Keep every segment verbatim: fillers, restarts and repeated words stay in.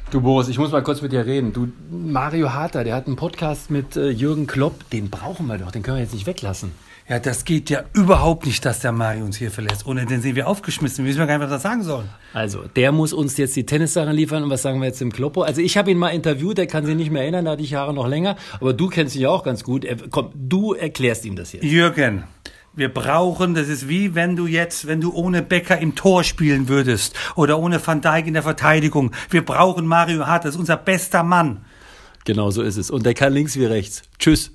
Du Boris, ich muss mal kurz mit dir reden. Du, Mario Harter, der hat einen Podcast mit äh, Jürgen Klopp. Den brauchen wir doch, den können wir jetzt nicht weglassen. Ja, das geht ja überhaupt nicht, dass der Mario uns hier verlässt. Ohne den sind wir aufgeschmissen. Wir wissen ja gar nicht, was wir sagen sollen. Also, der muss uns jetzt die Tennissachen liefern. Und was sagen wir jetzt dem Kloppo? Also, ich habe ihn mal interviewt, der kann sich nicht mehr erinnern, da hatte ich Jahre noch länger. Aber du kennst ihn ja auch ganz gut. Er, komm, du erklärst ihm das jetzt. Jürgen, wir brauchen, das ist wie wenn du jetzt, wenn du ohne Becker im Tor spielen würdest. Oder ohne Van Dijk in der Verteidigung. Wir brauchen Mario Harter, das ist unser bester Mann. Genau so ist es. Und der kann links wie rechts. Tschüss.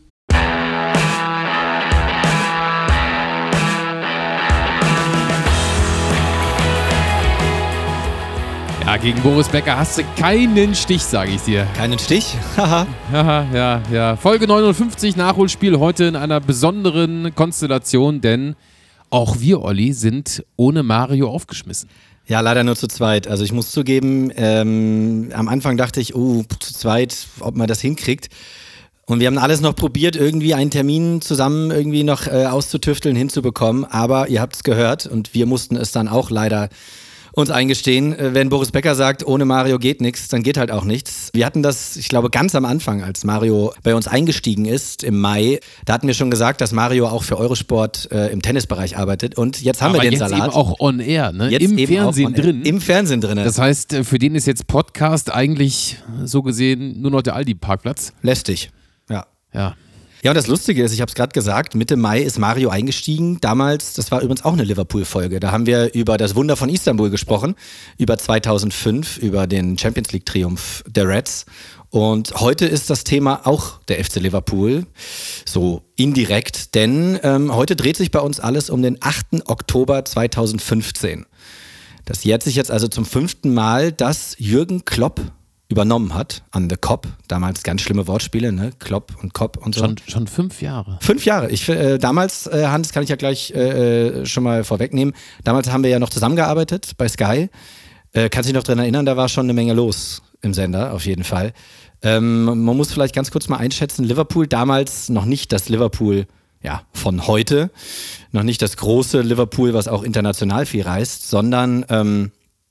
Ja, gegen Boris Becker hast du keinen Stich, sage ich dir. Keinen Stich? Haha. ja, ja, ja. Folge neunundfünfzig, Nachholspiel, heute in einer besonderen Konstellation, denn auch wir, Olli, sind ohne Mario aufgeschmissen. Ja, leider nur zu zweit. Also ich muss zugeben, ähm, am Anfang dachte ich, oh, zu zweit, ob man das hinkriegt. Und wir haben alles noch probiert, irgendwie einen Termin zusammen irgendwie noch äh, auszutüfteln, hinzubekommen. Aber ihr habt es gehört und wir mussten es dann auch leider uns eingestehen, wenn Boris Becker sagt, ohne Mario geht nichts, dann geht halt auch nichts. Wir hatten das, ich glaube, ganz am Anfang, als Mario bei uns eingestiegen ist im Mai, da hatten wir schon gesagt, dass Mario auch für Eurosport äh, im Tennisbereich arbeitet und jetzt haben Aber wir den jetzt Salat. Eben auch on air, ne? Jetzt Im eben Fernsehen auch on drin. Im Fernsehen drin. Das heißt, für den ist jetzt Podcast eigentlich so gesehen nur noch der Aldi-Parkplatz. Lästig, ja. Ja. Ja, und das Lustige ist, ich habe es gerade gesagt, Mitte Mai ist Mario eingestiegen. Damals, das war übrigens auch eine Liverpool-Folge, da haben wir über das Wunder von Istanbul gesprochen, über zweitausendfünf, über den Champions League-Triumph der Reds. Und heute ist das Thema auch der F C Liverpool, so indirekt, denn ähm, heute dreht sich bei uns alles um den achten Oktober zweitausendfünfzehn. Das jährt sich jetzt also zum fünften Mal, dass Jürgen Klopp übernommen hat an The Kop, damals ganz schlimme Wortspiele, ne? Klopp und Kop und so. Schon, schon fünf Jahre. Fünf Jahre. Ich, äh, damals, äh, Hans, kann ich ja gleich äh, schon mal vorwegnehmen, damals haben wir ja noch zusammengearbeitet bei Sky. Äh, kannst dich noch dran erinnern, da war schon eine Menge los im Sender, auf jeden Fall. Ähm, man muss vielleicht ganz kurz mal einschätzen, Liverpool, damals noch nicht das Liverpool ja, von heute, noch nicht das große Liverpool, was auch international viel reist, sondern ähm,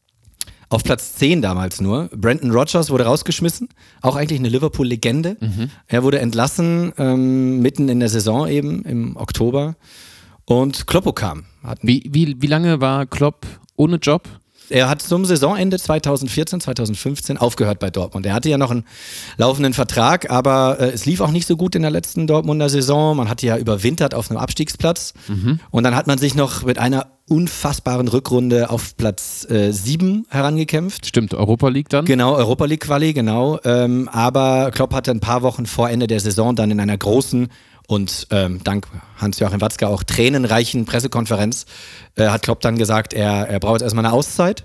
auf Platz zehn damals nur. Brendan Rodgers wurde rausgeschmissen, auch eigentlich eine Liverpool-Legende. Mhm. Er wurde entlassen, ähm, mitten in der Saison eben, im Oktober. Und Kloppo kam. Wie, wie, wie lange war Klopp ohne Job? Er hat zum Saisonende zweitausendvierzehn, zweitausendfünfzehn aufgehört bei Dortmund. Er hatte ja noch einen laufenden Vertrag, aber äh, es lief auch nicht so gut in der letzten Dortmunder Saison. Man hatte ja überwintert auf einem Abstiegsplatz. Mhm. Und dann hat man sich noch mit einer unfassbaren Rückrunde auf Platz äh, sieben herangekämpft. Stimmt, Europa League dann? Genau, Europa League Quali, genau. Ähm, aber Klopp hatte ein paar Wochen vor Ende der Saison dann in einer großen und ähm, dank Hans-Joachim Watzke auch tränenreichen Pressekonferenz äh, hat Klopp dann gesagt, er, er braucht jetzt erstmal eine Auszeit.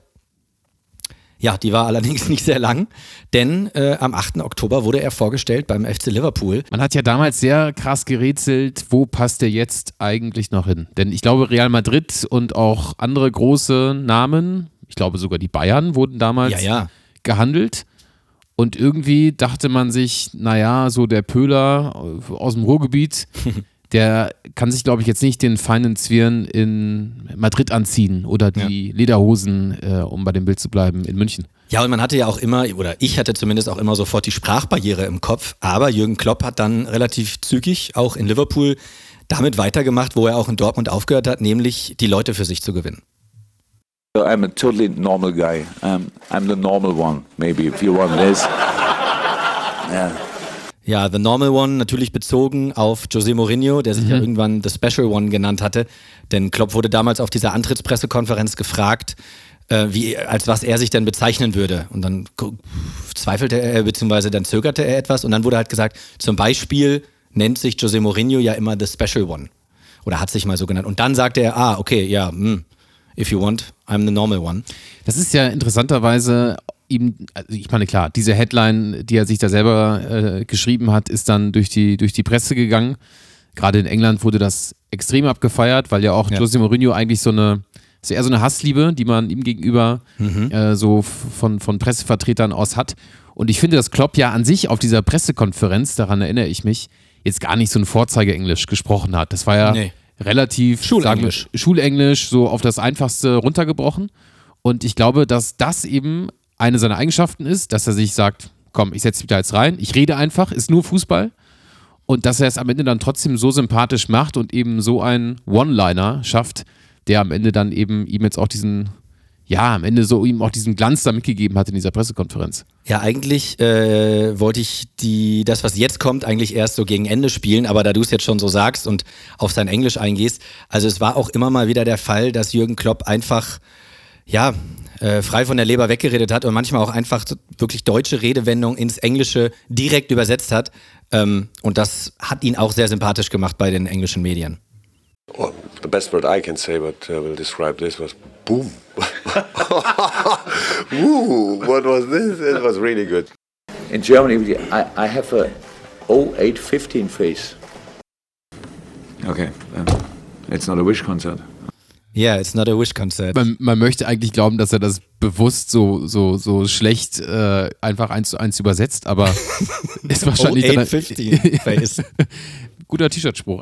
Ja, die war allerdings nicht sehr lang, denn äh, am achten Oktober wurde er vorgestellt beim F C Liverpool. Man hat ja damals sehr krass gerätselt, wo passt er jetzt eigentlich noch hin? Denn ich glaube, Real Madrid und auch andere große Namen, ich glaube sogar die Bayern, wurden damals ja, ja. gehandelt. Und irgendwie dachte man sich, naja, so der Pöhler aus dem Ruhrgebiet, der kann sich, glaube ich, jetzt nicht den feinen Zwirn in Madrid anziehen oder die ja. Lederhosen, äh, um bei dem Bild zu bleiben, in München. Ja, und man hatte ja auch immer, oder ich hatte zumindest auch immer sofort die Sprachbarriere im Kopf, aber Jürgen Klopp hat dann relativ zügig auch in Liverpool damit weitergemacht, wo er auch in Dortmund aufgehört hat, nämlich die Leute für sich zu gewinnen. I'm a totally normal guy. Um, I'm the normal one, maybe, if you want this. Yeah. Ja, The Normal One, natürlich bezogen auf José Mourinho, der sich mhm. ja irgendwann The Special One genannt hatte. Denn Klopp wurde damals auf dieser Antrittspressekonferenz gefragt, äh, wie, als was er sich denn bezeichnen würde. Und dann zweifelte er, beziehungsweise dann zögerte er etwas. Und dann wurde halt gesagt, zum Beispiel nennt sich José Mourinho ja immer The Special One. Oder hat sich mal so genannt. Und dann sagte er, ah, okay, ja, mh. If you want, I'm the normal one. Das ist ja interessanterweise ihm, also ich meine klar, diese Headline, die er sich da selber äh, geschrieben hat, ist dann durch die, durch die Presse gegangen. Gerade in England wurde das extrem abgefeiert, weil ja auch ja. José Mourinho eigentlich so eine, ist eher so eine Hassliebe, die man ihm gegenüber mhm. äh, so von, von Pressevertretern aus hat. Und ich finde, dass Klopp ja an sich auf dieser Pressekonferenz, daran erinnere ich mich, jetzt gar nicht so ein Vorzeige-Englisch gesprochen hat. Das war ja nee. relativ Schulenglisch. Sagen wir, Schulenglisch, so auf das Einfachste runtergebrochen. Und ich glaube, dass das eben eine seiner Eigenschaften ist, dass er sich sagt, komm, ich setze mich da jetzt rein, ich rede einfach, ist nur Fußball. Und dass er es am Ende dann trotzdem so sympathisch macht und eben so einen One-Liner schafft, der am Ende dann eben ihm jetzt auch diesen, ja, am Ende so ihm auch diesen Glanz da mitgegeben hat in dieser Pressekonferenz. Ja, eigentlich äh, wollte ich die, das, was jetzt kommt, eigentlich erst so gegen Ende spielen, aber da du es jetzt schon so sagst und auf sein Englisch eingehst, also es war auch immer mal wieder der Fall, dass Jürgen Klopp einfach, ja, äh, frei von der Leber weggeredet hat und manchmal auch einfach wirklich deutsche Redewendungen ins Englische direkt übersetzt hat. Ähm, und das hat ihn auch sehr sympathisch gemacht bei den englischen Medien. Well, the best word I can say, but uh, will describe this was boom. Woo, what was this? It was really good. In Germany, I, I have a oh eight fifteen face. Okay, um, it's not a Wish concert. Yeah, it's not a Wish concert. Man, man möchte eigentlich glauben, dass er das bewusst so, so, so schlecht äh, einfach eins zu eins übersetzt, aber ist wahrscheinlich oh eight fifteen face. Guter T-Shirt-Spruch.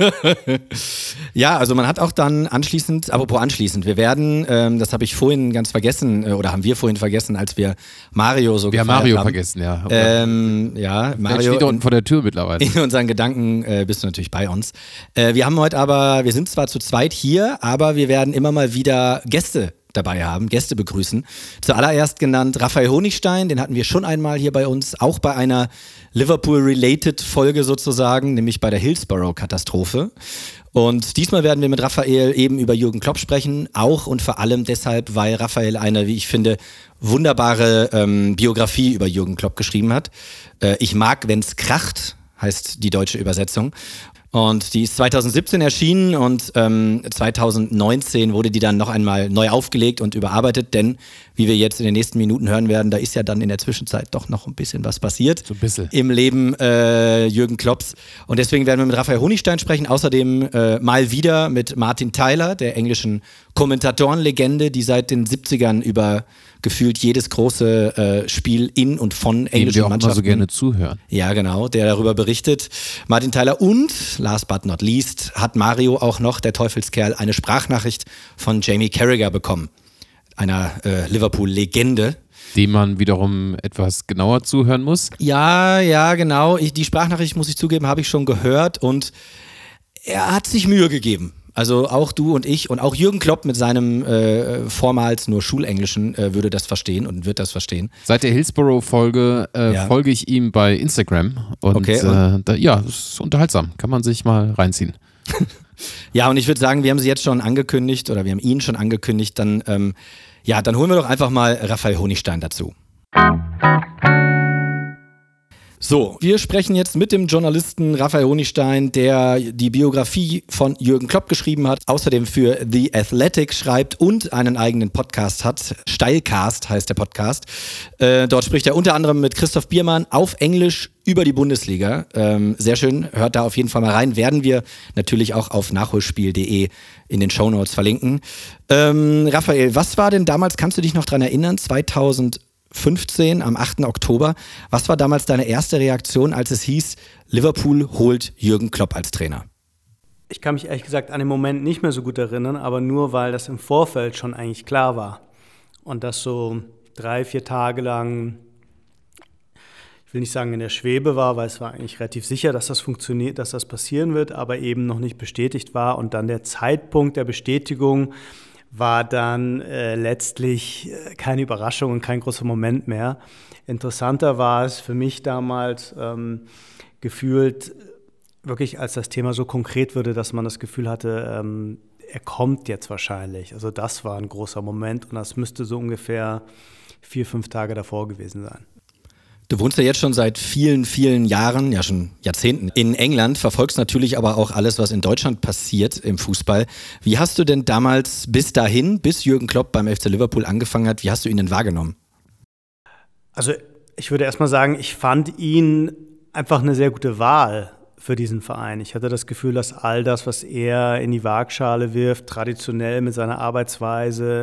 Ja, also man hat auch dann anschließend, apropos anschließend, wir werden, ähm, das habe ich vorhin ganz vergessen, äh, oder haben wir vorhin vergessen, als wir Mario so Wir haben Mario haben. vergessen, ja. Ähm, ja, Mario steht da unten vor der Tür mittlerweile. In unseren Gedanken äh, bist du natürlich bei uns. Äh, wir haben heute aber, wir sind zwar zu zweit hier, aber wir werden immer mal wieder Gäste dabei haben, Gäste begrüßen. Zuallererst genannt Raphael Honigstein, den hatten wir schon einmal hier bei uns, auch bei einer Liverpool-related Folge sozusagen, nämlich bei der Hillsborough-Katastrophe. Und diesmal werden wir mit Raphael eben über Jürgen Klopp sprechen, auch und vor allem deshalb, weil Raphael eine, wie ich finde, wunderbare ähm, Biografie über Jürgen Klopp geschrieben hat. Äh, Ich mag, wenn's kracht, heißt die deutsche Übersetzung. Und die ist zweitausendsiebzehn erschienen und ähm, zweitausendneunzehn wurde die dann noch einmal neu aufgelegt und überarbeitet, denn wie wir jetzt in den nächsten Minuten hören werden, da ist ja dann in der Zwischenzeit doch noch ein bisschen was passiert so ein bisschen. im Leben äh, Jürgen Klopps. Und deswegen werden wir mit Raphael Honigstein sprechen, außerdem äh, mal wieder mit Martin Tyler, der englischen Kommentatorenlegende, die seit den siebzigern über gefühlt jedes große äh, Spiel in und von englischen wir auch Mannschaften. immer so gerne zuhören. Ja, genau, der darüber berichtet. Martin Tyler und, last but not least, hat Mario auch noch, der Teufelskerl, eine Sprachnachricht von Jamie Carragher bekommen. Einer äh, Liverpool-Legende. Dem man wiederum etwas genauer zuhören muss. Ja, ja, genau. Ich, die Sprachnachricht, muss ich zugeben, habe ich schon gehört und er hat sich Mühe gegeben. Also auch du und ich und auch Jürgen Klopp mit seinem äh, vormals nur Schulenglischen äh, würde das verstehen und wird das verstehen. Seit der Hillsborough-Folge äh, Ja. folge ich ihm bei Instagram und Okay, äh, da, ja, das ist unterhaltsam, kann man sich mal reinziehen. Ja, und ich würde sagen, wir haben sie jetzt schon angekündigt oder wir haben ihn schon angekündigt, dann, ähm, ja, dann holen wir doch einfach mal Raphael Honigstein dazu. So, wir sprechen jetzt mit dem Journalisten Raphael Honigstein, der die Biografie von Jürgen Klopp geschrieben hat, außerdem für The Athletic schreibt und einen eigenen Podcast hat. Steilcast heißt der Podcast. Äh, dort spricht er unter anderem mit Christoph Biermann auf Englisch über die Bundesliga. Ähm, sehr schön, hört da auf jeden Fall mal rein. Werden wir natürlich auch auf nachholspiel punkt de in den Shownotes verlinken. Ähm, Raphael, was war denn damals, kannst du dich noch dran erinnern, zweitausendfünfzehn am achten Oktober. Was war damals deine erste Reaktion, als es hieß, Liverpool holt Jürgen Klopp als Trainer? Ich kann mich ehrlich gesagt an den Moment nicht mehr so gut erinnern, aber nur, weil das im Vorfeld schon eigentlich klar war. Und das so drei, vier Tage lang, ich will nicht sagen in der Schwebe war, weil es war eigentlich relativ sicher, dass das funktioniert, dass das passieren wird, aber eben noch nicht bestätigt war. Und dann der Zeitpunkt der Bestätigung war dann äh, letztlich äh, keine Überraschung und kein großer Moment mehr. Interessanter war es für mich damals ähm, gefühlt, wirklich als das Thema so konkret wurde, dass man das Gefühl hatte, ähm, er kommt jetzt wahrscheinlich. Also das war ein großer Moment und das müsste so ungefähr vier, fünf Tage davor gewesen sein. Du wohnst ja jetzt schon seit vielen, vielen Jahren, ja schon Jahrzehnten in England, verfolgst natürlich aber auch alles, was in Deutschland passiert im Fußball. Wie hast du denn damals bis dahin, bis Jürgen Klopp beim F C Liverpool angefangen hat, wie hast du ihn denn wahrgenommen? Also ich würde erstmal sagen, ich fand ihn einfach eine sehr gute Wahl für diesen Verein. Ich hatte das Gefühl, dass all das, was er in die Waagschale wirft, traditionell mit seiner Arbeitsweise,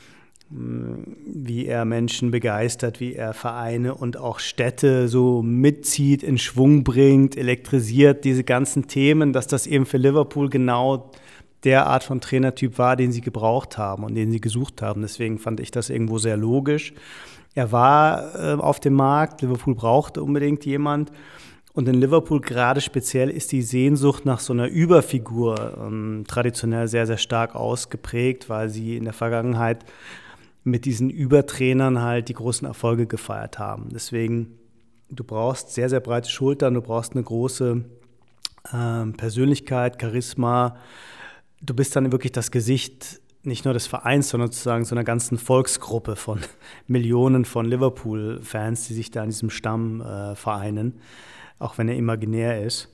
wie er Menschen begeistert, wie er Vereine und auch Städte so mitzieht, in Schwung bringt, elektrisiert, diese ganzen Themen, dass das eben für Liverpool genau der Art von Trainertyp war, den sie gebraucht haben und den sie gesucht haben. Deswegen fand ich das irgendwo sehr logisch. er war äh, auf dem Markt, Liverpool brauchte unbedingt jemand. Und in Liverpool gerade speziell ist die Sehnsucht nach so einer Überfigur ähm, traditionell sehr, sehr stark ausgeprägt, weil sie in der Vergangenheit mit diesen Übertrainern halt die großen Erfolge gefeiert haben. Deswegen, du brauchst sehr, sehr breite Schultern, du brauchst eine große ähm, Persönlichkeit, Charisma. Du bist dann wirklich das Gesicht nicht nur des Vereins, sondern sozusagen so einer ganzen Volksgruppe von Millionen von Liverpool-Fans, die sich da in diesem Stamm äh, vereinen, auch wenn er imaginär ist.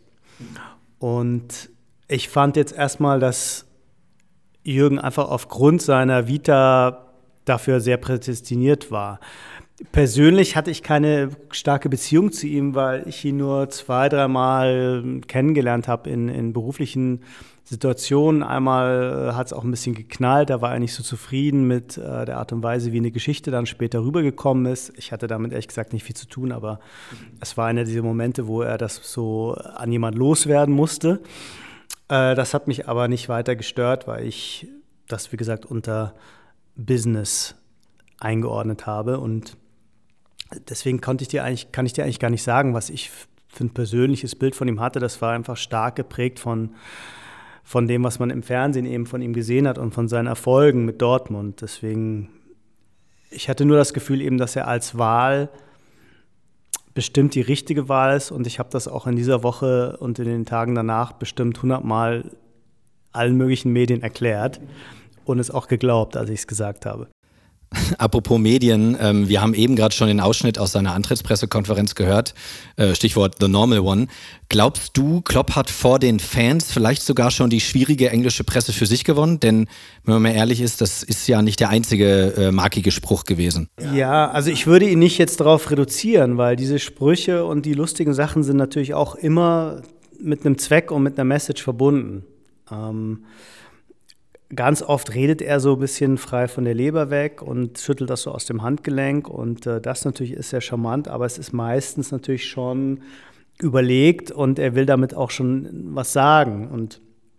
Und ich fand jetzt erstmal, dass Jürgen einfach aufgrund seiner Vita dafür sehr prädestiniert war. Persönlich hatte ich keine starke Beziehung zu ihm, weil ich ihn nur zwei, dreimal kennengelernt habe in, in beruflichen Situationen. Einmal hat es auch ein bisschen geknallt, da war er nicht so zufrieden mit äh, der Art und Weise, wie eine Geschichte dann später rübergekommen ist. Ich hatte damit ehrlich gesagt nicht viel zu tun, aber es war einer dieser Momente, wo er das so an jemand loswerden musste. Äh, das hat mich aber nicht weiter gestört, weil ich das, wie gesagt, unter Business eingeordnet habe, und deswegen konnte ich dir eigentlich, kann ich dir eigentlich gar nicht sagen, was ich für ein persönliches Bild von ihm hatte. Das war einfach stark geprägt von, von dem, was man im Fernsehen eben von ihm gesehen hat und von seinen Erfolgen mit Dortmund. Deswegen, ich hatte nur das Gefühl eben, dass er als Wahl bestimmt die richtige Wahl ist, und ich habe das auch in dieser Woche und in den Tagen danach bestimmt hundertmal allen möglichen Medien erklärt und es auch geglaubt, als ich es gesagt habe. Apropos Medien, ähm, wir haben eben gerade schon den Ausschnitt aus seiner Antrittspressekonferenz gehört, äh, Stichwort The Normal One. Glaubst du, Klopp hat vor den Fans vielleicht sogar schon die schwierige englische Presse für sich gewonnen? Denn, wenn man mal ehrlich ist, das ist ja nicht der einzige äh, markige Spruch gewesen. Ja, also ich würde ihn nicht jetzt darauf reduzieren, weil diese Sprüche und die lustigen Sachen sind natürlich auch immer mit einem Zweck und mit einer Message verbunden. Ähm, Ganz oft redet er so ein bisschen frei von der Leber weg und schüttelt das so aus dem Handgelenk, und äh, das natürlich ist sehr charmant, aber es ist meistens natürlich schon überlegt und er will damit auch schon was sagen. Und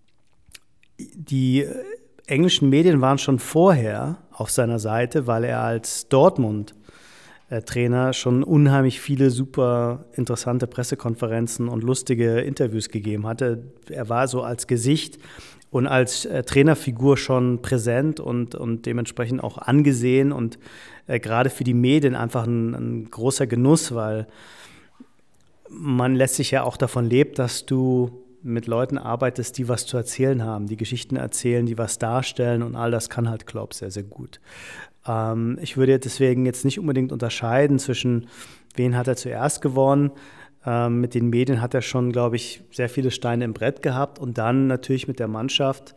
die englischen Medien waren schon vorher auf seiner Seite, weil er als Dortmund-Trainer schon unheimlich viele super interessante Pressekonferenzen und lustige Interviews gegeben hatte. Er war so als Gesicht und als äh, Trainerfigur schon präsent und, und dementsprechend auch angesehen und äh, gerade für die Medien einfach ein, ein großer Genuss, weil man letztlich ja auch davon lebt, dass du mit Leuten arbeitest, die was zu erzählen haben, die Geschichten erzählen, die was darstellen, und all das kann halt Klopp sehr, sehr gut. Ähm, ich würde deswegen jetzt nicht unbedingt unterscheiden zwischen, wen hat er zuerst gewonnen. Ähm, mit den Medien hat er schon, glaube ich, sehr viele Steine im Brett gehabt, und dann natürlich mit der Mannschaft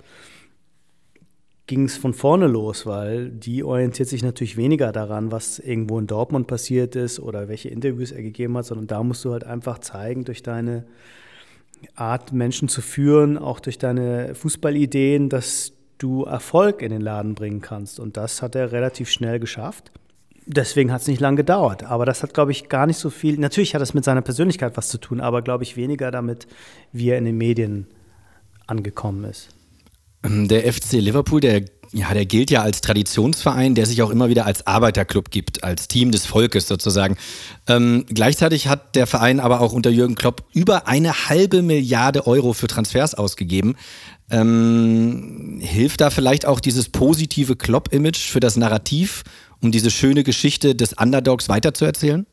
ging es von vorne los, weil die orientiert sich natürlich weniger daran, was irgendwo in Dortmund passiert ist oder welche Interviews er gegeben hat, sondern da musst du halt einfach zeigen, durch deine Art, Menschen zu führen, auch durch deine Fußballideen, dass du Erfolg in den Laden bringen kannst, und das hat er relativ schnell geschafft. Deswegen hat es nicht lange gedauert, aber das hat, glaube ich, gar nicht so viel, natürlich hat es mit seiner Persönlichkeit was zu tun, aber, glaube ich, weniger damit, wie er in den Medien angekommen ist. Der F C Liverpool, der, ja, der gilt ja als Traditionsverein, der sich auch immer wieder als Arbeiterclub gibt, als Team des Volkes sozusagen. Ähm, gleichzeitig hat der Verein aber auch unter Jürgen Klopp über eine halbe Milliarde Euro für Transfers ausgegeben. Ähm, hilft da vielleicht auch dieses positive Klopp-Image für das Narrativ, um diese schöne Geschichte des Underdogs weiterzuerzählen?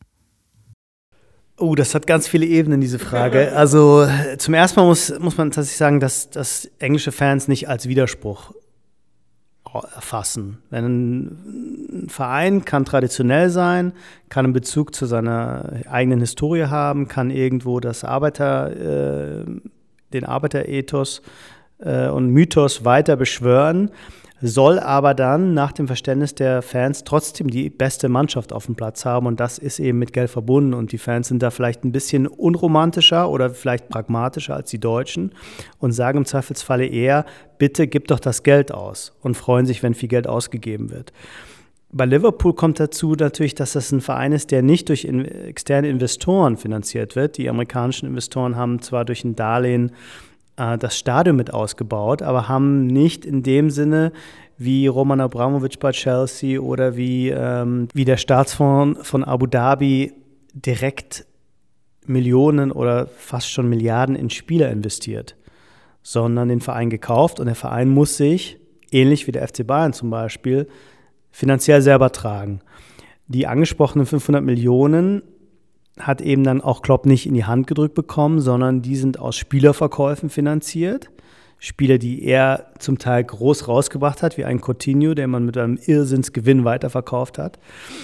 Oh, das hat ganz viele Ebenen, diese Frage. Also zum ersten Mal muss, muss man tatsächlich sagen, dass, dass englische Fans nicht als Widerspruch erfassen. Wenn ein Verein kann traditionell sein, kann einen Bezug zu seiner eigenen Historie haben, kann irgendwo das Arbeiter, äh, den Arbeiterethos äh, und Mythos weiter beschwören, soll aber dann nach dem Verständnis der Fans trotzdem die beste Mannschaft auf dem Platz haben, und das ist eben mit Geld verbunden, und die Fans sind da vielleicht ein bisschen unromantischer oder vielleicht pragmatischer als die Deutschen und sagen im Zweifelsfalle eher, bitte gib doch das Geld aus, und freuen sich, wenn viel Geld ausgegeben wird. Bei Liverpool kommt dazu natürlich, dass das ein Verein ist, der nicht durch in, externe Investoren finanziert wird. Die amerikanischen Investoren haben zwar durch ein Darlehen das Stadion mit ausgebaut, aber haben nicht in dem Sinne, wie Roman Abramovich bei Chelsea oder wie, ähm, wie der Staatsfonds von Abu Dhabi direkt Millionen oder fast schon Milliarden in Spieler investiert, sondern den Verein gekauft und der Verein muss sich, ähnlich wie der F C Bayern zum Beispiel, finanziell selber tragen. Die angesprochenen fünfhundert Millionen hat eben dann auch Klopp nicht in die Hand gedrückt bekommen, sondern die sind aus Spielerverkäufen finanziert. Spieler, die er zum Teil groß rausgebracht hat, wie ein Coutinho, den man mit einem Irrsinnsgewinn weiterverkauft hat.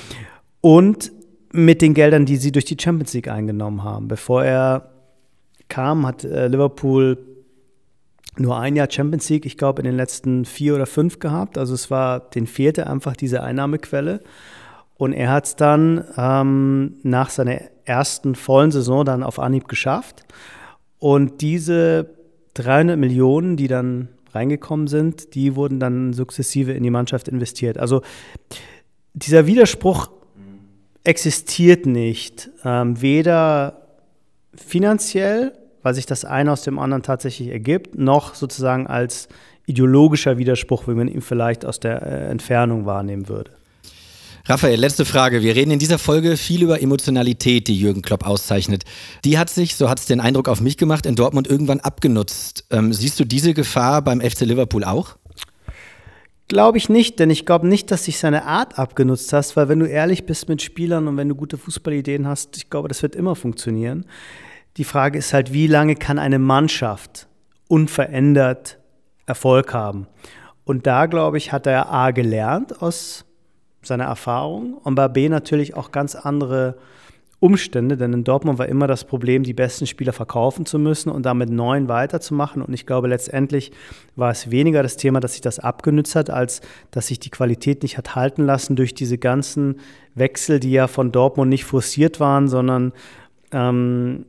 Und mit den Geldern, die sie durch die Champions League eingenommen haben. Bevor er kam, hat äh, Liverpool nur ein Jahr Champions League, ich glaube, in den letzten vier oder fünf gehabt. Also es war, denen fehlte einfach diese Einnahmequelle. Und er hat es dann ähm, nach seiner ersten vollen Saison dann auf Anhieb geschafft. Und diese dreihundert Millionen, die dann reingekommen sind, die wurden dann sukzessive in die Mannschaft investiert. Also dieser Widerspruch existiert nicht, ähm, weder finanziell, weil sich das eine aus dem anderen tatsächlich ergibt, noch sozusagen als ideologischer Widerspruch, wie man ihn vielleicht aus der äh, Entfernung wahrnehmen würde. Raphael, letzte Frage. Wir reden in dieser Folge viel über Emotionalität, die Jürgen Klopp auszeichnet. Die hat sich, so hat es den Eindruck auf mich gemacht, in Dortmund irgendwann abgenutzt. Ähm, siehst du diese Gefahr beim F C Liverpool auch? Glaube ich nicht, denn ich glaube nicht, dass sich seine Art abgenutzt hast, weil wenn du ehrlich bist mit Spielern und wenn du gute Fußballideen hast, ich glaube, das wird immer funktionieren. Die Frage ist halt, wie lange kann eine Mannschaft unverändert Erfolg haben? Und da, glaube ich, hat er A gelernt aus seiner Erfahrung und bei B natürlich auch ganz andere Umstände, denn in Dortmund war immer das Problem, die besten Spieler verkaufen zu müssen und damit neuen weiterzumachen. Und ich glaube, letztendlich war es weniger das Thema, dass sich das abgenützt hat, als dass sich die Qualität nicht hat halten lassen durch diese ganzen Wechsel, die ja von Dortmund nicht forciert waren, sondern ähm,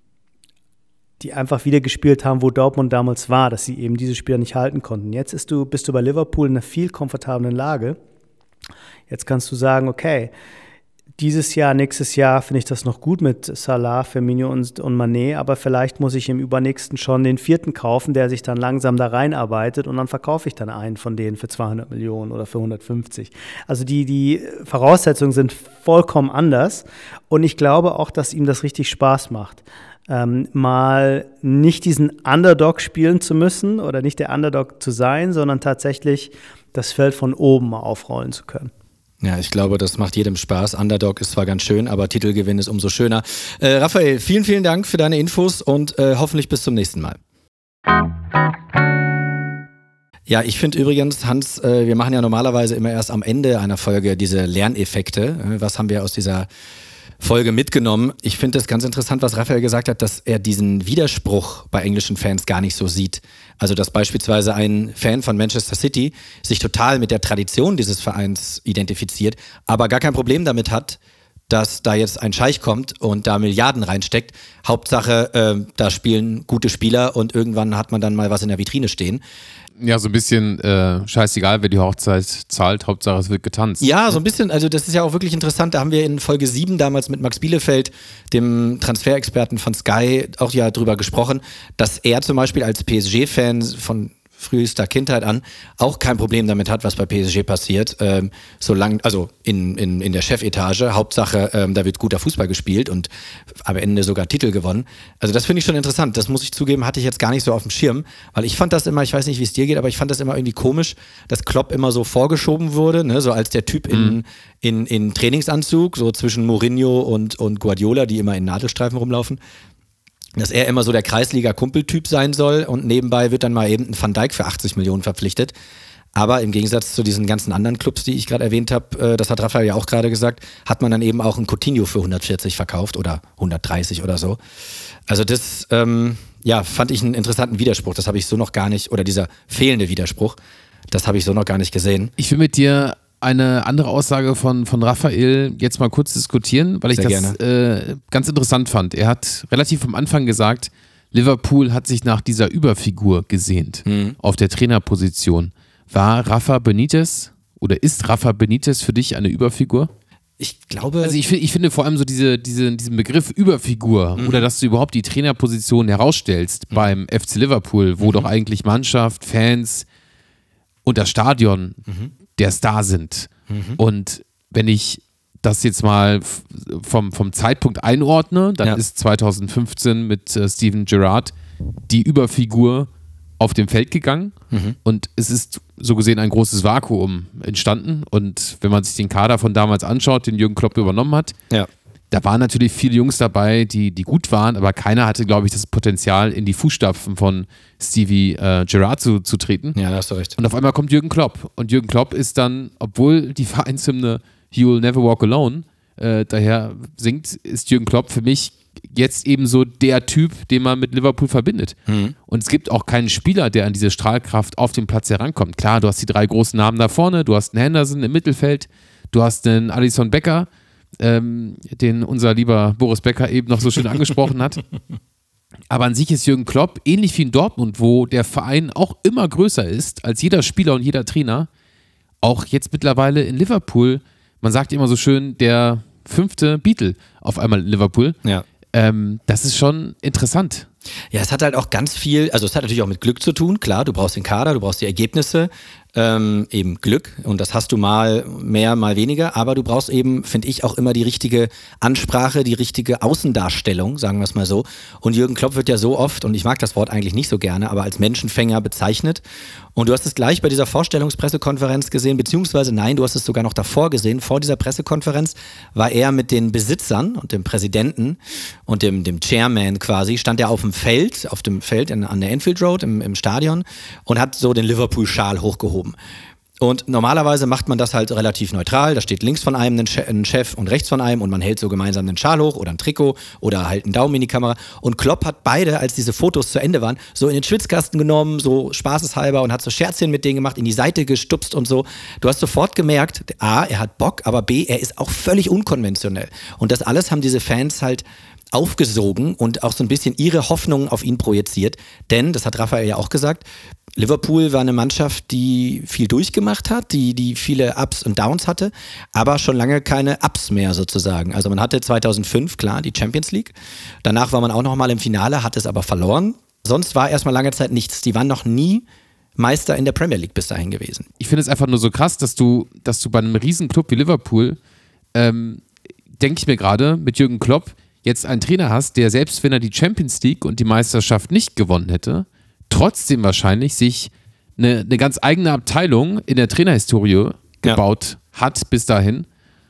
die einfach wieder gespielt haben, wo Dortmund damals war, dass sie eben diese Spieler nicht halten konnten. Jetzt ist du, bist du bei Liverpool in einer viel komfortablen Lage. Jetzt kannst du sagen, okay, dieses Jahr, nächstes Jahr finde ich das noch gut mit Salah, Firmino und, und Mané, aber vielleicht muss ich im übernächsten schon den vierten kaufen, der sich dann langsam da reinarbeitet und dann verkaufe ich dann einen von denen für zweihundert Millionen oder für hundertfünfzig. Also die, die Voraussetzungen sind vollkommen anders und ich glaube auch, dass ihm das richtig Spaß macht. Ähm, mal nicht diesen Underdog spielen zu müssen oder nicht der Underdog zu sein, sondern tatsächlich das Feld von oben mal aufrollen zu können. Ja, ich glaube, das macht jedem Spaß. Underdog ist zwar ganz schön, aber Titelgewinn ist umso schöner. Äh, Raphael, vielen, vielen Dank für deine Infos und äh, hoffentlich bis zum nächsten Mal. Ja, ich finde übrigens, Hans, äh, wir machen ja normalerweise immer erst am Ende einer Folge diese Lerneffekte. Äh, was haben wir aus dieser Folge mitgenommen? Ich finde es ganz interessant, was Raphael gesagt hat, dass er diesen Widerspruch bei englischen Fans gar nicht so sieht. Also, dass beispielsweise ein Fan von Manchester City sich total mit der Tradition dieses Vereins identifiziert, aber gar kein Problem damit hat, dass da jetzt ein Scheich kommt und da Milliarden reinsteckt. Hauptsache, äh, da spielen gute Spieler und irgendwann hat man dann mal was in der Vitrine stehen. Ja, so ein bisschen äh, scheißegal, wer die Hochzeit zahlt, Hauptsache es wird getanzt. Ja, so ein bisschen, also das ist ja auch wirklich interessant, da haben wir in Folge sieben damals mit Max Bielefeld, dem Transferexperten von Sky, auch ja drüber gesprochen, dass er zum Beispiel als P S G-Fan von frühester Kindheit an auch kein Problem damit hat, was bei P S G passiert, ähm, solange, also in, in, in der Chefetage, Hauptsache, ähm, da wird guter Fußball gespielt und am Ende sogar Titel gewonnen. Also das finde ich schon interessant, das muss ich zugeben, hatte ich jetzt gar nicht so auf dem Schirm, weil ich fand das immer, ich weiß nicht, wie es dir geht, aber ich fand das immer irgendwie komisch, dass Klopp immer so vorgeschoben wurde, ne, so als der Typ in, mhm. in, in Trainingsanzug, so zwischen Mourinho und, und Guardiola, die immer in Nadelstreifen rumlaufen. Dass er immer so der Kreisliga-Kumpeltyp sein soll und nebenbei wird dann mal eben ein Van Dijk für achtzig Millionen verpflichtet. Aber im Gegensatz zu diesen ganzen anderen Clubs, die ich gerade erwähnt habe, das hat Raphael ja auch gerade gesagt, hat man dann eben auch einen Coutinho für hundertvierzig verkauft oder hundertdreißig oder so. Also das, ähm, ja, fand ich einen interessanten Widerspruch. Das habe ich so noch gar nicht, oder dieser fehlende Widerspruch, das habe ich so noch gar nicht gesehen. Ich will mit dir eine andere Aussage von, von Raphael jetzt mal kurz diskutieren, weil ich Sehr das äh, ganz interessant fand. Er hat relativ am Anfang gesagt, Liverpool hat sich nach dieser Überfigur gesehnt mhm. auf der Trainerposition. War Rafa Benitez oder ist Rafa Benitez für dich eine Überfigur? Ich glaube... Also ich, find, ich finde vor allem so diese, diese, diesen Begriff Überfigur mhm. oder dass du überhaupt die Trainerposition herausstellst mhm. beim F C Liverpool, wo mhm. doch eigentlich Mannschaft, Fans und das Stadion mhm. der Star sind. Mhm. Und wenn ich das jetzt mal vom, vom Zeitpunkt einordne, dann ja. ist zwanzig fünfzehn mit äh, Steven Gerrard die Überfigur auf dem Feld gegangen mhm. und es ist so gesehen ein großes Vakuum entstanden. Und wenn man sich den Kader von damals anschaut, den Jürgen Klopp übernommen hat, ja. da waren natürlich viele Jungs dabei, die, die gut waren, aber keiner hatte, glaube ich, das Potenzial, in die Fußstapfen von Stevie äh, Gerrard zu, zu treten. Ja, da hast du recht. Und auf einmal kommt Jürgen Klopp. Und Jürgen Klopp ist dann, obwohl die Vereinshymne You'll Never Walk Alone äh, daher singt, ist Jürgen Klopp für mich jetzt eben so der Typ, den man mit Liverpool verbindet. Mhm. Und es gibt auch keinen Spieler, der an diese Strahlkraft auf dem Platz herankommt. Klar, du hast die drei großen Namen da vorne, du hast einen Henderson im Mittelfeld, du hast einen Alisson Becker, ähm, den unser lieber Boris Becker eben noch so schön angesprochen hat. Aber an sich ist Jürgen Klopp, ähnlich wie in Dortmund, wo der Verein auch immer größer ist als jeder Spieler und jeder Trainer, auch jetzt mittlerweile in Liverpool, man sagt immer so schön, der fünfte Beatle auf einmal in Liverpool. Ja. Ähm, das ist schon interessant. Ja, es hat halt auch ganz viel, also es hat natürlich auch mit Glück zu tun, klar, du brauchst den Kader, du brauchst die Ergebnisse, ähm, eben Glück und das hast du mal mehr, mal weniger, aber du brauchst eben, finde ich, auch immer die richtige Ansprache, die richtige Außendarstellung, sagen wir es mal so. Und Jürgen Klopp wird ja so oft, und ich mag das Wort eigentlich nicht so gerne, aber als Menschenfänger bezeichnet. Und du hast es gleich bei dieser Vorstellungspressekonferenz gesehen, beziehungsweise nein, du hast es sogar noch davor gesehen. Vor dieser Pressekonferenz war er mit den Besitzern und dem Präsidenten und dem, dem Chairman quasi, stand er auf dem Feld, auf dem Feld in, an der Anfield Road im, im Stadion und hat so den Liverpool-Schal hochgehoben. Und normalerweise macht man das halt relativ neutral. Da steht links von einem ein Chef und rechts von einem und man hält so gemeinsam den Schal hoch oder ein Trikot oder halt einen Daumen in die Kamera. Und Klopp hat beide, als diese Fotos zu Ende waren, so in den Schwitzkasten genommen, so spaßeshalber und hat so Scherzchen mit denen gemacht, in die Seite gestupst und so. Du hast sofort gemerkt, A, er hat Bock, aber B, er ist auch völlig unkonventionell. Und das alles haben diese Fans halt aufgesogen und auch so ein bisschen ihre Hoffnungen auf ihn projiziert. Denn, das hat Raphael ja auch gesagt, Liverpool war eine Mannschaft, die viel durchgemacht hat, die, die viele Ups und Downs hatte, aber schon lange keine Ups mehr sozusagen. Also man hatte zweitausendfünf, klar, die Champions League. Danach war man auch noch mal im Finale, hat es aber verloren. Sonst war erstmal lange Zeit nichts. Die waren noch nie Meister in der Premier League bis dahin gewesen. Ich finde es einfach nur so krass, dass du, dass du bei einem Riesenclub wie Liverpool, ähm, denke ich mir gerade, mit Jürgen Klopp jetzt einen Trainer hast, der selbst wenn er die Champions League und die Meisterschaft nicht gewonnen hätte, trotzdem wahrscheinlich sich eine, eine ganz eigene Abteilung in der Trainerhistorie gebaut ja. hat bis dahin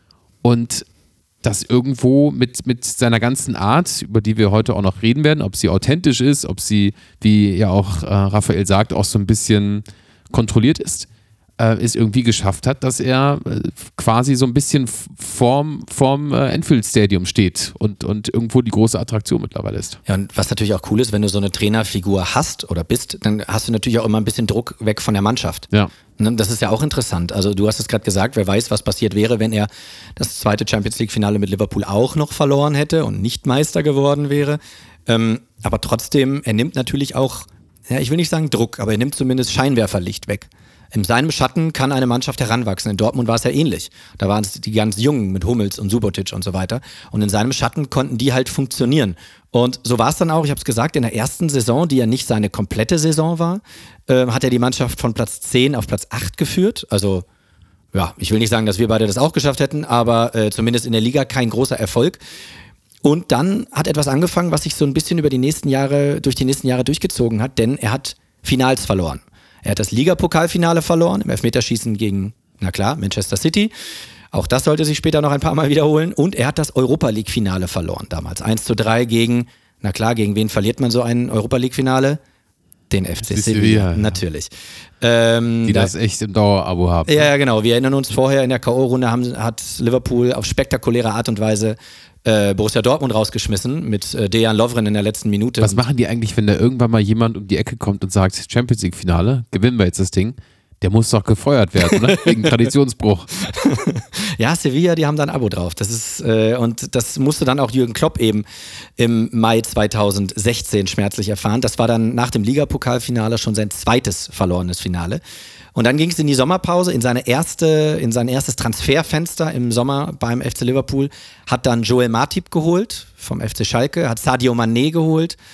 und das irgendwo mit, mit seiner ganzen Art, über die wir heute auch noch reden werden, ob sie authentisch ist, ob sie, wie ja auch äh, Raphael sagt, auch so ein bisschen kontrolliert ist, äh, es irgendwie geschafft hat, dass er äh, quasi so ein bisschen vorm, vorm äh, Anfield Stadium steht und, und irgendwo die große Attraktion mittlerweile ist. Ja, und was natürlich auch cool ist, wenn du so eine Trainerfigur hast oder bist, dann hast du natürlich auch immer ein bisschen Druck weg von der Mannschaft. Ja. Das ist ja auch interessant. Also du hast es gerade gesagt, wer weiß, was passiert wäre, wenn er das zweite Champions League Finale mit Liverpool auch noch verloren hätte und nicht Meister geworden wäre. Ähm, aber trotzdem, er nimmt natürlich auch, ja, ich will nicht sagen Druck, aber er nimmt zumindest Scheinwerferlicht weg. In seinem Schatten kann eine Mannschaft heranwachsen. In Dortmund war es ja ähnlich. Da waren es die ganz Jungen mit Hummels und Subotic und so weiter. Und in seinem Schatten konnten die halt funktionieren. Und so war es dann auch, ich habe es gesagt, in der ersten Saison, die ja nicht seine komplette Saison war, äh, hat er die Mannschaft von Platz zehn auf Platz acht geführt. Also, ja, ich will nicht sagen, dass wir beide das auch geschafft hätten, aber äh, zumindest in der Liga kein großer Erfolg. Und dann hat etwas angefangen, was sich so ein bisschen über die nächsten Jahre, durch die nächsten Jahre durchgezogen hat, denn er hat Finals verloren. Er hat das Ligapokalfinale verloren, im Elfmeterschießen gegen, na klar, Manchester City. Auch das sollte sich später noch ein paar Mal wiederholen. Und er hat das Europa-League-Finale verloren damals. eins zu drei gegen, na klar, gegen wen verliert man so ein Europa-League-Finale? Den F C Sevilla, natürlich. Ähm, Die das echt im Dauerabo haben. Ja, ja, genau. Wir erinnern uns, vorher in der K O-Runde haben, hat Liverpool auf spektakuläre Art und Weise äh, Borussia Dortmund rausgeschmissen mit äh, Dejan Lovren in der letzten Minute. Was machen die eigentlich, wenn da irgendwann mal jemand um die Ecke kommt und sagt, Champions League-Finale, gewinnen wir jetzt das Ding? Der muss doch gefeuert werden, oder? Wegen Traditionsbruch. Ja, Sevilla, die haben da ein Abo drauf. Das ist, äh, und das musste dann auch Jürgen Klopp eben im Mai zweitausendsechzehn schmerzlich erfahren. Das war dann nach dem Ligapokalfinale schon sein zweites verlorenes Finale. Und dann ging es in die Sommerpause, in seine erste, in sein erstes Transferfenster im Sommer beim F C Liverpool, hat dann Joel Matip geholt vom F C Schalke, hat Sadio Mané geholt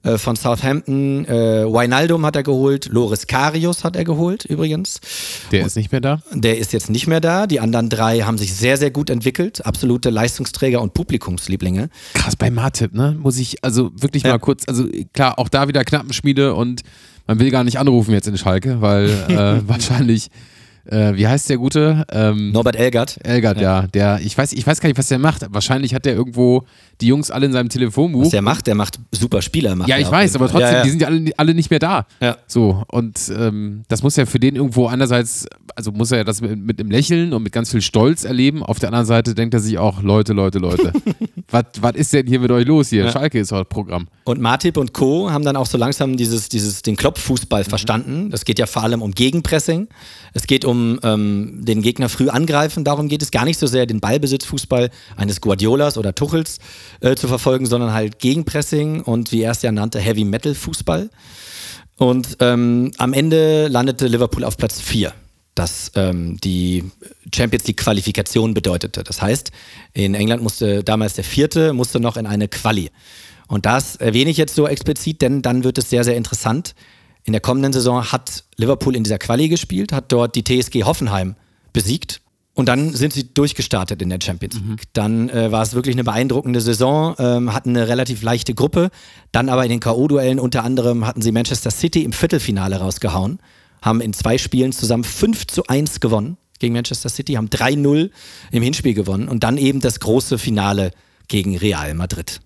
äh, von Southampton. Äh, Wijnaldum hat er geholt, Loris Karius hat er geholt übrigens. Der ist nicht mehr da? Der ist jetzt nicht mehr da. Die anderen drei haben sich sehr, sehr gut entwickelt. Absolute Leistungsträger und Publikumslieblinge. Krass, bei Matip, ne? Muss ich also wirklich Ja. mal kurz, also klar, auch da wieder Knappenschmiede und man will gar nicht anrufen jetzt in Schalke, weil äh, wahrscheinlich, äh, wie heißt der Gute? Ähm, Norbert Elgert. Elgert, ja. ja. Der, ich weiß, ich weiß gar nicht, was der macht. Wahrscheinlich hat der irgendwo die Jungs alle in seinem Telefonbuch. Was der macht, der macht super Spieler. Macht Ja, er ich auf weiß, jeden aber Fall. trotzdem, Ja, ja. die sind ja alle, alle nicht mehr da. Ja. So, und ähm, das muss ja für den irgendwo einerseits, also muss er ja das mit, mit einem Lächeln und mit ganz viel Stolz erleben. Auf der anderen Seite denkt er sich auch, Leute, Leute, Leute, was was ist denn hier mit euch los hier? Ja. Schalke ist heute Programm. Und Matip und Co. haben dann auch so langsam dieses, dieses, den Klopffußball Mhm. verstanden. Das geht ja vor allem um Gegenpressing. Es geht um ähm, den Gegner früh angreifen. Darum geht es gar nicht so sehr, den Ballbesitzfußball eines Guardiolas oder Tuchels äh, zu verfolgen, sondern halt Gegenpressing und wie er es ja nannte, Heavy Metal Fußball. Und ähm, am Ende landete Liverpool auf Platz vier. Das ähm, die Champions League Qualifikation bedeutete. Das heißt, in England musste damals der Vierte, musste noch in eine Quali. Und das erwähne ich jetzt so explizit, denn dann wird es sehr, sehr interessant. In der kommenden Saison hat Liverpool in dieser Quali gespielt, hat dort die T S G Hoffenheim besiegt und dann sind sie durchgestartet in der Champions League. Mhm. Dann äh, war es wirklich eine beeindruckende Saison, ähm, hatten eine relativ leichte Gruppe, dann aber in den K O-Duellen unter anderem hatten sie Manchester City im Viertelfinale rausgehauen, haben in zwei Spielen zusammen fünf zu eins gewonnen gegen Manchester City, haben drei null im Hinspiel gewonnen und dann eben das große Finale gegen Real Madrid.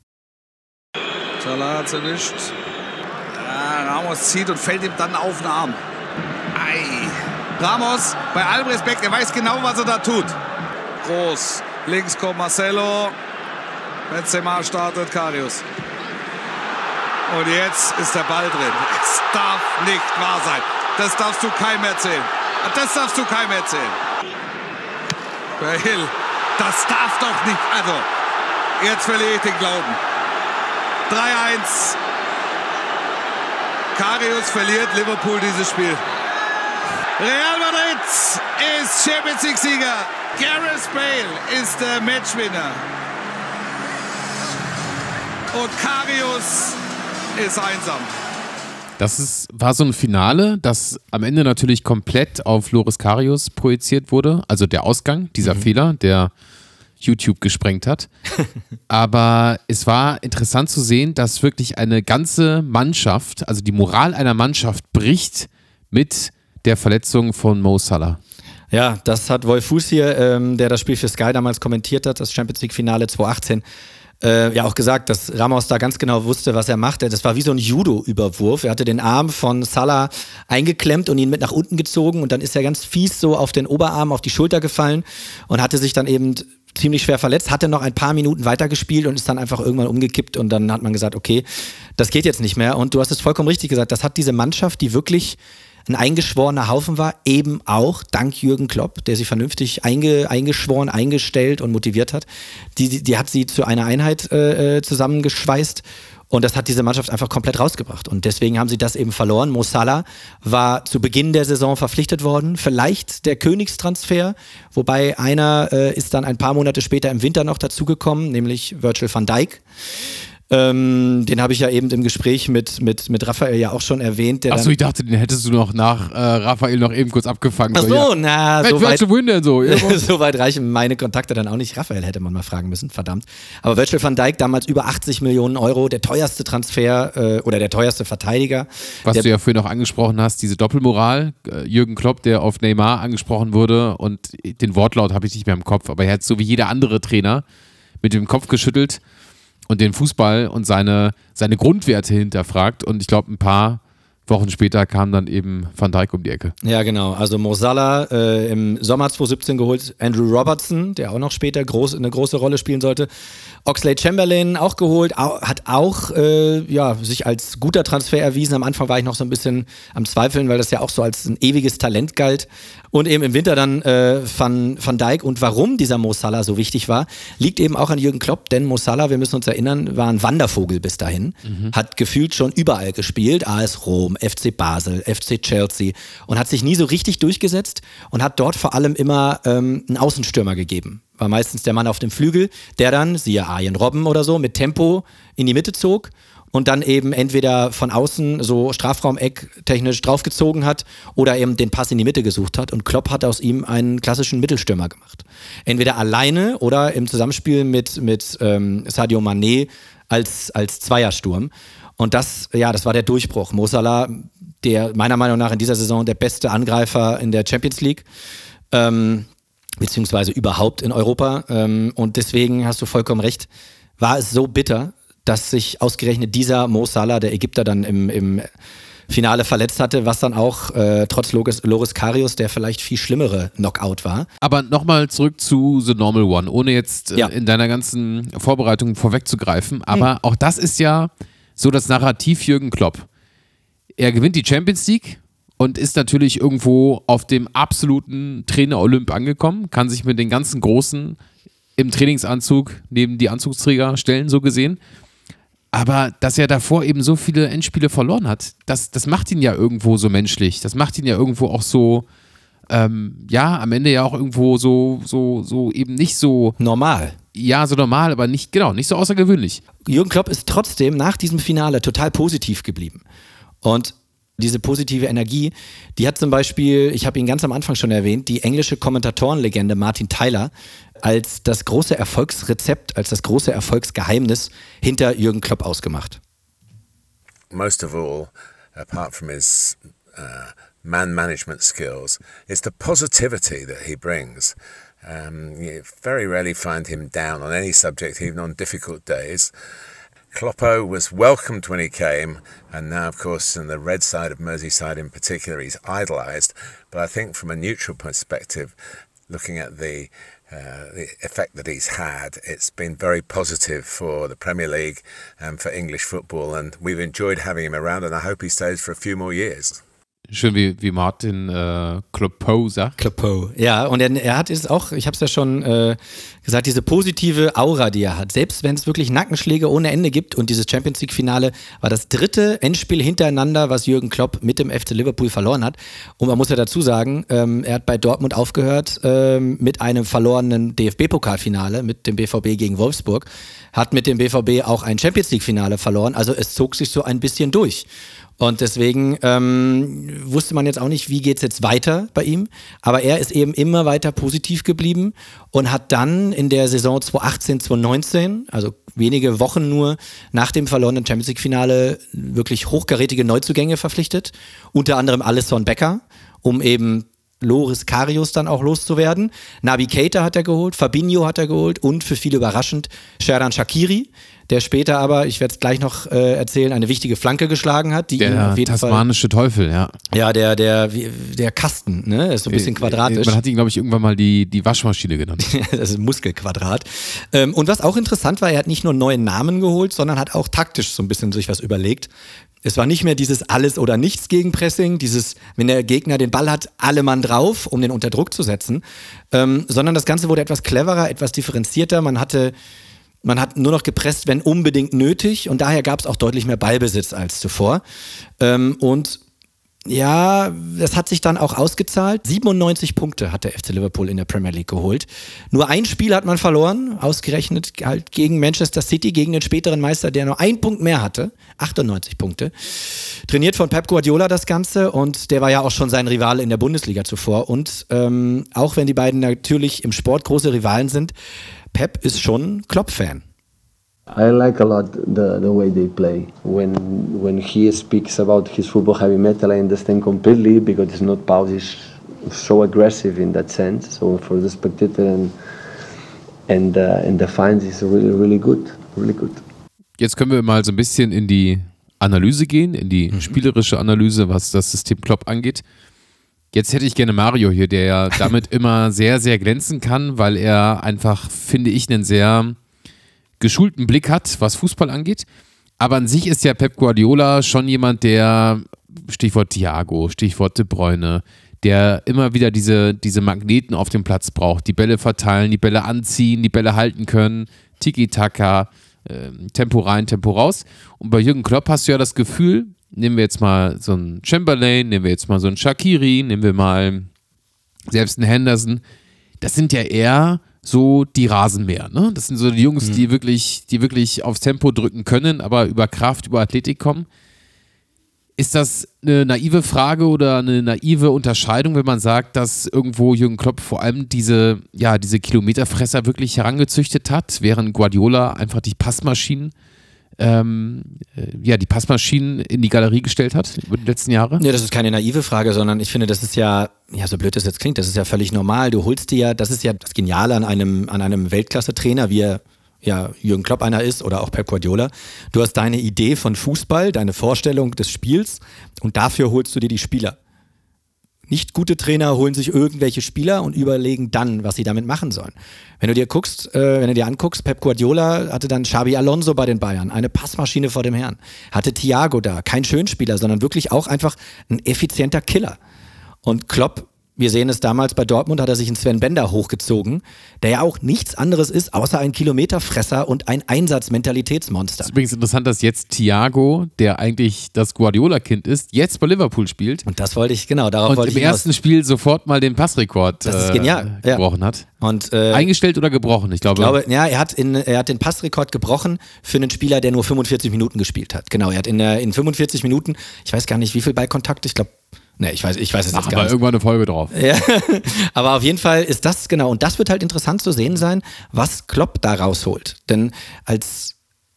Salah hat's erwischt. Ja, Ramos zieht und fällt ihm dann auf den Arm. Ei. Ramos, bei allem Respekt, er weiß genau, was er da tut. Groß. Links kommt Marcelo. Benzema startet, Karius. Und jetzt ist der Ball drin. Es darf nicht wahr sein. Das darfst du keinem erzählen. Das darfst du keinem erzählen. Bale, das darf doch nicht. Also, jetzt verliere ich den Glauben. drei eins. Karius verliert, Liverpool dieses Spiel. Real Madrid ist Champions League-Sieger. Gareth Bale ist der Matchwinner. Und Karius ist einsam. Das ist, war so ein Finale, das am Ende natürlich komplett auf Loris Karius projiziert wurde. Also der Ausgang, dieser mhm. Fehler, der YouTube gesprengt hat. Aber es war interessant zu sehen, dass wirklich eine ganze Mannschaft, also die Moral einer Mannschaft bricht mit der Verletzung von Mo Salah. Ja, das hat Wolf Fuß hier, ähm, der das Spiel für Sky damals kommentiert hat, das Champions League Finale zwanzig achtzehn, äh, ja auch gesagt, dass Ramos da ganz genau wusste, was er macht. Das war wie so ein Judo-Überwurf. Er hatte den Arm von Salah eingeklemmt und ihn mit nach unten gezogen und dann ist er ganz fies so auf den Oberarm, auf die Schulter gefallen und hatte sich dann eben ziemlich schwer verletzt, hatte noch ein paar Minuten weitergespielt und ist dann einfach irgendwann umgekippt und dann hat man gesagt, okay, das geht jetzt nicht mehr und du hast es vollkommen richtig gesagt, das hat diese Mannschaft, die wirklich ein eingeschworener Haufen war, eben auch dank Jürgen Klopp, der sie vernünftig einge, eingeschworen, eingestellt und motiviert hat, die, die, die hat sie zu einer Einheit äh, zusammengeschweißt und das hat diese Mannschaft einfach komplett rausgebracht und deswegen haben sie das eben verloren. Mo Salah war zu Beginn der Saison verpflichtet worden, vielleicht der Königstransfer, wobei einer äh, ist dann ein paar Monate später im Winter noch dazugekommen, nämlich Virgil van Dijk. Ähm, den habe ich ja eben im Gespräch mit, mit, mit Raphael ja auch schon erwähnt. Der Achso, ich dachte, den hättest du noch nach äh, Raphael noch eben kurz abgefangen. Ach so, ja. na, so weit, denn so? so weit reichen meine Kontakte dann auch nicht. Raphael hätte man mal fragen müssen, verdammt. Aber Virgil van Dijk, damals über achtzig Millionen Euro, der teuerste Transfer äh, oder der teuerste Verteidiger. Was der, du ja vorhin noch angesprochen hast, diese Doppelmoral. Äh, Jürgen Klopp, der auf Neymar angesprochen wurde und den Wortlaut habe ich nicht mehr im Kopf, aber er hat so wie jeder andere Trainer mit dem Kopf geschüttelt und den Fußball und seine, seine Grundwerte hinterfragt. Und ich glaube, ein paar Wochen später kam dann eben Van Dijk um die Ecke. Ja, genau. Also Mo Salah äh, im Sommer zwanzig siebzehn geholt, Andrew Robertson, der auch noch später groß, eine große Rolle spielen sollte. Oxlade Chamberlain auch geholt, au, hat auch äh, ja, sich als guter Transfer erwiesen. Am Anfang war ich noch so ein bisschen am Zweifeln, weil das ja auch so als ein ewiges Talent galt. Und eben im Winter dann äh, Van, Van Dijk. Und warum dieser Mo Salah so wichtig war, liegt eben auch an Jürgen Klopp, denn Mo Salah, wir müssen uns erinnern, war ein Wandervogel bis dahin, mhm. hat gefühlt schon überall gespielt, A S Rom, F C Basel, F C Chelsea und hat sich nie so richtig durchgesetzt und hat dort vor allem immer ähm, einen Außenstürmer gegeben. War meistens der Mann auf dem Flügel, der dann, siehe Arjen Robben oder so, mit Tempo in die Mitte zog und dann eben entweder von außen so Strafraumeck technisch draufgezogen hat oder eben den Pass in die Mitte gesucht hat. Und Klopp hat aus ihm einen klassischen Mittelstürmer gemacht. Entweder alleine oder im Zusammenspiel mit, mit ähm, Sadio Mané als, als Zweiersturm. Und das, ja, das war der Durchbruch. Mo Salah, der meiner Meinung nach in dieser Saison der beste Angreifer in der Champions League, ähm, beziehungsweise überhaupt in Europa. Ähm, und deswegen hast du vollkommen recht, war es so bitter, dass sich ausgerechnet dieser Mo Salah, der Ägypter, dann im, im Finale verletzt hatte, was dann auch äh, trotz Loris, Loris Karius der vielleicht viel schlimmere Knockout war. Aber nochmal zurück zu The Normal One, ohne jetzt äh, ja. in deiner ganzen Vorbereitung vorwegzugreifen. Aber mhm. auch das ist ja so das Narrativ Jürgen Klopp. Er gewinnt die Champions League und ist natürlich irgendwo auf dem absoluten Trainer-Olymp angekommen, kann sich mit den ganzen Großen im Trainingsanzug neben die Anzugsträger stellen, so gesehen. Aber dass er davor eben so viele Endspiele verloren hat, das, das macht ihn ja irgendwo so menschlich. Das macht ihn ja irgendwo auch so, ähm, ja, am Ende ja auch irgendwo so, so, so eben nicht so normal. Ja, so normal, aber nicht, genau, nicht so außergewöhnlich. Jürgen Klopp ist trotzdem nach diesem Finale total positiv geblieben. Und diese positive Energie, die hat zum Beispiel, ich habe ihn ganz am Anfang schon erwähnt, die englische Kommentatorenlegende Martin Tyler als das große Erfolgsrezept, als das große Erfolgsgeheimnis hinter Jürgen Klopp ausgemacht. Most of all, apart from his uh, man-management skills, is the positivity that he brings. Um, you very rarely find him down on any subject, even on difficult days. Kloppo was welcomed when he came, and now, of course, in the red side of Merseyside in particular, he's idolised. But I think from a neutral perspective, looking at the, uh, the effect that he's had, it's been very positive for the Premier League and for English football, and we've enjoyed having him around, and I hope he stays for a few more years. Schön, wie, wie Martin äh, Kloppo sagt. Kloppo, ja, und er, er hat es auch, ich habe es ja schon äh, gesagt, diese positive Aura, die er hat, selbst wenn es wirklich Nackenschläge ohne Ende gibt, und dieses Champions League-Finale war das dritte Endspiel hintereinander, was Jürgen Klopp mit dem F C Liverpool verloren hat. Und man muss ja dazu sagen, ähm, er hat bei Dortmund aufgehört ähm, mit einem verlorenen D F B-Pokalfinale, mit dem B V B gegen Wolfsburg, hat mit dem B V B auch ein Champions League-Finale verloren, also es zog sich so ein bisschen durch. Und deswegen ähm, wusste man jetzt auch nicht, wie geht's jetzt weiter bei ihm. Aber er ist eben immer weiter positiv geblieben und hat dann in der Saison zwanzig achtzehn, zwanzig neunzehn, also wenige Wochen nur nach dem verlorenen Champions League-Finale, wirklich hochkarätige Neuzugänge verpflichtet. Unter anderem Alisson Becker, um eben Loris Karius dann auch loszuwerden. Naby Keita hat er geholt, Fabinho hat er geholt und für viele überraschend Xherdan Shaqiri, der später aber, ich werde es gleich noch äh, erzählen, eine wichtige Flanke geschlagen hat. Die der auf jeden tasmanische Fall, Teufel, ja. Ja, der, der, der Kasten, ne, ist so ein bisschen quadratisch. Man hat ihn, glaube ich, irgendwann mal die, die Waschmaschine genannt. Das ist ein Muskelquadrat. Ähm, und was auch interessant war, er hat nicht nur neue Namen geholt, sondern hat auch taktisch so ein bisschen sich was überlegt. Es war nicht mehr dieses Alles- oder Nichts-Gegenpressing, dieses, wenn der Gegner den Ball hat, alle Mann drauf, um den unter Druck zu setzen, ähm, sondern das Ganze wurde etwas cleverer, etwas differenzierter. Man hatte, man hat nur noch gepresst, wenn unbedingt nötig, und daher gab es auch deutlich mehr Ballbesitz als zuvor. Ähm, und ja, das hat sich dann auch ausgezahlt. siebenundneunzig Punkte hat der F C Liverpool in der Premier League geholt. Nur ein Spiel hat man verloren, ausgerechnet halt gegen Manchester City, gegen den späteren Meister, der nur einen Punkt mehr hatte. achtundneunzig Punkte. Trainiert von Pep Guardiola das Ganze, und der war ja auch schon sein Rivale in der Bundesliga zuvor. Und ähm, auch wenn die beiden natürlich im Sport große Rivalen sind, Pep ist schon Klopp-Fan. I like a lot the, the way they play. When when he speaks about his football heavy metal, I understand completely, because it's not Pausi's so aggressive in that sense. So for the spectator and and uh, and the fans, it's really really good, really good. Jetzt können wir mal so ein bisschen in die Analyse gehen, in die mhm. spielerische Analyse, was das System Klopp angeht. Jetzt hätte ich gerne Mario hier, der ja damit immer sehr, sehr glänzen kann, weil er einfach, finde ich, einen sehr geschulten Blick hat, was Fußball angeht. Aber an sich ist ja Pep Guardiola schon jemand, der, Stichwort Thiago, Stichwort De Bruyne, der immer wieder diese, diese Magneten auf dem Platz braucht, die Bälle verteilen, die Bälle anziehen, die Bälle halten können, Tiki-Taka, äh, Tempo rein, Tempo raus. Und bei Jürgen Klopp hast du ja das Gefühl, nehmen wir jetzt mal so einen Chamberlain, nehmen wir jetzt mal so einen Shaqiri, nehmen wir mal selbst einen Henderson, das sind ja eher so die Rasenmäher. Ne? Das sind so die Jungs, Mhm. die wirklich, die wirklich aufs Tempo drücken können, aber über Kraft, über Athletik kommen. Ist das eine naive Frage oder eine naive Unterscheidung, wenn man sagt, dass irgendwo Jürgen Klopp vor allem diese, ja, diese Kilometerfresser wirklich herangezüchtet hat, während Guardiola einfach die Passmaschinen, ähm, ja, die Passmaschinen in die Galerie gestellt hat über die letzten Jahre? Nee, das ist keine naive Frage, sondern ich finde, das ist ja, ja, so blöd das jetzt klingt, das ist ja völlig normal. Du holst dir ja, das ist ja das Geniale an einem, an einem Weltklasse-Trainer, wie er ja Jürgen Klopp einer ist oder auch Pep Guardiola. Du hast deine Idee von Fußball, deine Vorstellung des Spiels und dafür holst du dir die Spieler. Nicht gute Trainer holen sich irgendwelche Spieler und überlegen dann, was sie damit machen sollen. Wenn du dir guckst, äh, wenn du dir anguckst, Pep Guardiola hatte dann Xabi Alonso bei den Bayern, eine Passmaschine vor dem Herrn. Hatte Thiago da, kein Schönspieler, sondern wirklich auch einfach ein effizienter Killer. Und Klopp, wir sehen es damals bei Dortmund, hat er sich einen Sven Bender hochgezogen, der ja auch nichts anderes ist, außer ein Kilometerfresser und ein Einsatzmentalitätsmonster. Es ist übrigens interessant, dass jetzt Thiago, der eigentlich das Guardiola-Kind ist, jetzt bei Liverpool spielt. Und das wollte ich, genau, darauf und wollte ich im ersten Spiel sofort mal den Passrekord Das ist äh, genial, ja. gebrochen hat. Und, äh, Eingestellt oder gebrochen? Ich glaube, Ich glaube, ja, er hat, in, er hat den Passrekord gebrochen für einen Spieler, der nur fünfundvierzig Minuten gespielt hat. Genau, er hat in, in fünfundvierzig Minuten, ich weiß gar nicht, wie viel Ballkontakt, ich glaube, ne, ich weiß, ich weiß es Ach, jetzt gar aber nicht. irgendwann eine Folge drauf. Ja, aber auf jeden Fall ist das, genau, und das wird halt interessant zu sehen sein, was Klopp da rausholt. Denn als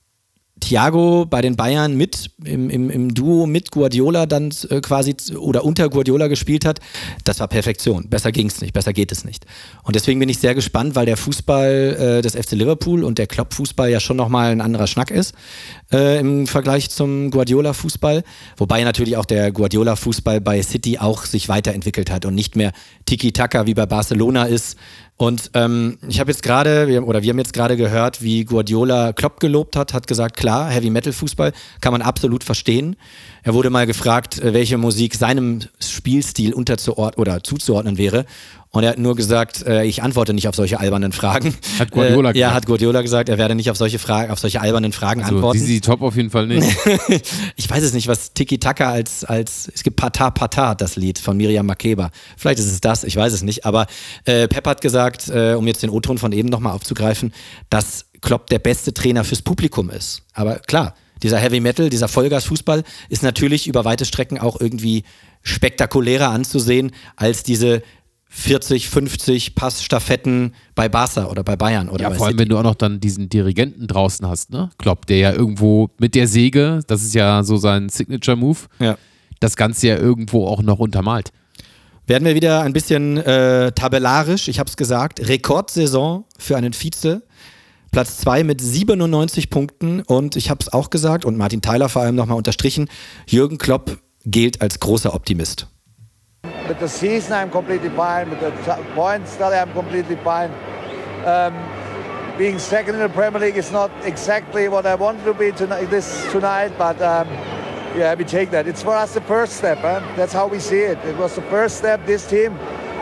Thiago bei den Bayern mit im, im, im Duo mit Guardiola dann äh, quasi oder unter Guardiola gespielt hat, das war Perfektion. Besser ging es nicht, besser geht es nicht. Und deswegen bin ich sehr gespannt, weil der Fußball äh, des F C Liverpool und der Klopp-Fußball ja schon nochmal ein anderer Schnack ist äh, im Vergleich zum Guardiola-Fußball. Wobei natürlich auch der Guardiola-Fußball bei City auch sich weiterentwickelt hat und nicht mehr Tiki-Taka wie bei Barcelona ist. Und ähm, ich habe jetzt gerade, oder wir haben jetzt gerade gehört, wie Guardiola Klopp gelobt hat, hat gesagt, klar, Heavy-Metal-Fußball kann man absolut verstehen. Er wurde mal gefragt, welche Musik seinem Spielstil unterzuordnen oder zuzuordnen wäre. Und er hat nur gesagt, äh, ich antworte nicht auf solche albernen Fragen. Hat Guardiola äh, gesagt. Ja, hat Guardiola gesagt, er werde nicht auf solche Fragen, auf solche albernen Fragen Also, antworten. Sisi Top auf jeden Fall nicht. Ich weiß es nicht, was Tiki-Taka als, als, es gibt Pata Pata, das Lied von Miriam Makeba. Vielleicht ist es das, ich weiß es nicht. Aber äh, Pep hat gesagt, äh, um jetzt den O-Ton von eben nochmal aufzugreifen, dass Klopp der beste Trainer fürs Publikum ist. Aber klar, dieser Heavy Metal, dieser Vollgas-Fußball ist natürlich über weite Strecken auch irgendwie spektakulärer anzusehen als diese vierzig, fünfzig Passstaffetten bei Barca oder bei Bayern oder Ja, bei vor allem, City. wenn du auch noch dann diesen Dirigenten draußen hast, ne? Klopp, der ja irgendwo mit der Säge, das ist ja so sein Signature-Move, Ja. das Ganze ja irgendwo auch noch untermalt. Werden wir wieder ein bisschen äh, tabellarisch, ich habe es gesagt, Rekordsaison für einen Vize. Platz zwei mit siebenundneunzig Punkten und ich habe es auch gesagt und Martin Tyler vor allem nochmal unterstrichen, Jürgen Klopp gilt als großer Optimist. With the season, I'm completely fine. With the t- points tally, I'm completely fine. Um, being second in the Premier League is not exactly what I wanted to be tonight, this tonight, but um, yeah, we take that. It's for us the first step. Huh? That's how we see it. It was the first step. This team.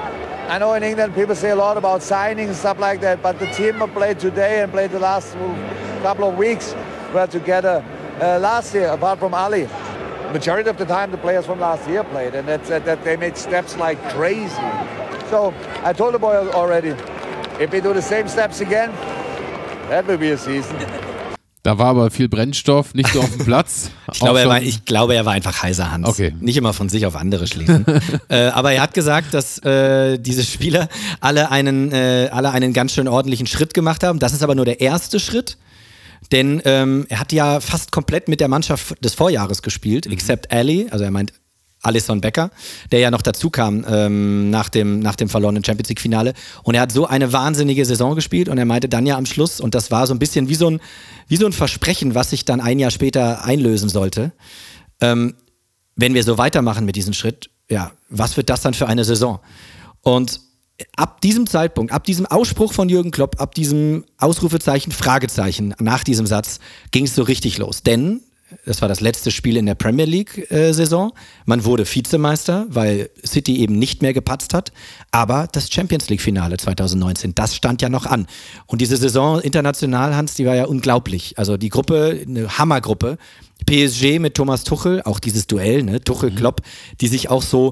I know in England people say a lot about signing and stuff like that, but the team that played today and played the last couple of weeks were together uh, last year, apart from Ali. Majority of the time the players from last year played, and that's, uh, that they made steps like crazy. So I told the boy already, if we do the same steps again, that will be a season. Da war aber viel Brennstoff, nicht nur auf dem Platz. Ich glaube, auch er war, schon- ich glaube, er war einfach heiser Hans. Okay. Nicht immer von sich auf andere schließen. äh, aber er hat gesagt, dass äh, diese Spieler alle einen, äh, alle einen ganz schön ordentlichen Schritt gemacht haben. Das ist aber nur der erste Schritt. Denn ähm, er hat ja fast komplett mit der Mannschaft des Vorjahres gespielt, except Ali, also er meint Alisson Becker, der ja noch dazu kam ähm, nach dem, nach dem verlorenen Champions League Finale. Und er hat so eine wahnsinnige Saison gespielt und er meinte dann ja am Schluss, und das war so ein bisschen wie so ein, wie so ein Versprechen, was sich dann ein Jahr später einlösen sollte. Ähm, wenn wir so weitermachen mit diesem Schritt, ja, was wird das dann für eine Saison? Und ab diesem Zeitpunkt, ab diesem Ausspruch von Jürgen Klopp, ab diesem Ausrufezeichen, Fragezeichen nach diesem Satz, ging es so richtig los. Denn das war das letzte Spiel in der Premier League-Saison. Man wurde Vizemeister, weil City eben nicht mehr gepatzt hat. Aber das Champions League-Finale zwanzig neunzehn, das stand ja noch an. Und diese Saison international, Hans, die war ja unglaublich. Also die Gruppe, eine Hammergruppe. P S G mit Thomas Tuchel, auch dieses Duell, ne, Tuchel-Klopp, die sich auch so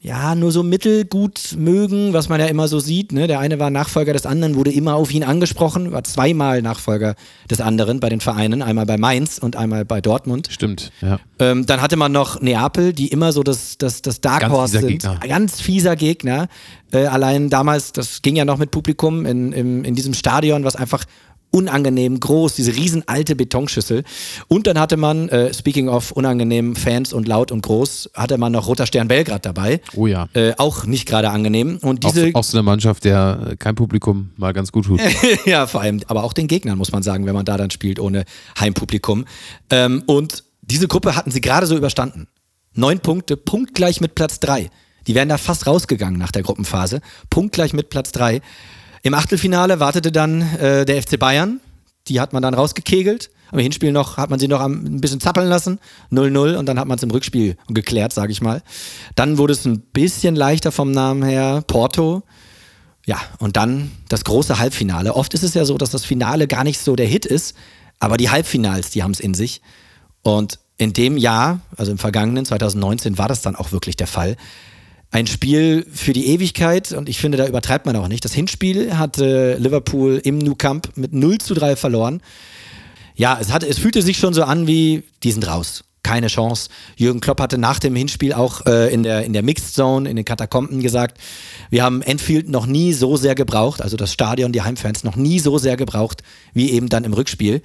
ja, nur so mittelgut mögen, was man ja immer so sieht. Ne? Der eine war Nachfolger des anderen, wurde immer auf ihn angesprochen, war zweimal Nachfolger des anderen bei den Vereinen, einmal bei Mainz und einmal bei Dortmund. Stimmt, ja. Ähm, dann hatte man noch Neapel, die immer so das, das, das Dark Ganz Horse fieser sind. Gegner. Ganz fieser Gegner. Äh, allein damals, das ging ja noch mit Publikum in, in, in diesem Stadion, was einfach unangenehm groß, diese riesen alte Betonschüssel. Und dann hatte man, äh, speaking of unangenehm Fans und laut und groß, hatte man noch Roter Stern Belgrad dabei. Oh ja. Äh, auch nicht gerade angenehm. Und diese auch, auch so eine Mannschaft, der kein Publikum mal ganz gut tut. ja, vor allem, aber auch den Gegnern, muss man sagen, wenn man da dann spielt ohne Heimpublikum. Ähm, und diese Gruppe hatten sie gerade so überstanden. Neun Punkte, punktgleich mit Platz drei. Die wären da fast rausgegangen nach der Gruppenphase. Punktgleich mit Platz drei. Im Achtelfinale wartete dann äh, der F C Bayern. Die hat man dann rausgekegelt. Am Hinspiel noch hat man sie noch ein bisschen zappeln lassen. null null und dann hat man es im Rückspiel geklärt, sage ich mal. Dann wurde es ein bisschen leichter vom Namen her. Porto. Ja, und dann das große Halbfinale. Oft ist es ja so, dass das Finale gar nicht so der Hit ist, aber die Halbfinals, die haben es in sich. Und in dem Jahr, also im vergangenen zwanzig neunzehn, war das dann auch wirklich der Fall. Ein Spiel für die Ewigkeit und ich finde, da übertreibt man auch nicht. Das Hinspiel hatte Liverpool im Nou Camp mit null zu drei verloren. Ja, es, hatte, es fühlte sich schon so an wie, die sind raus. Keine Chance. Jürgen Klopp hatte nach dem Hinspiel auch äh, in der, in der Mixed Zone, in den Katakomben gesagt, wir haben Anfield noch nie so sehr gebraucht, also das Stadion, die Heimfans noch nie so sehr gebraucht, wie eben dann im Rückspiel.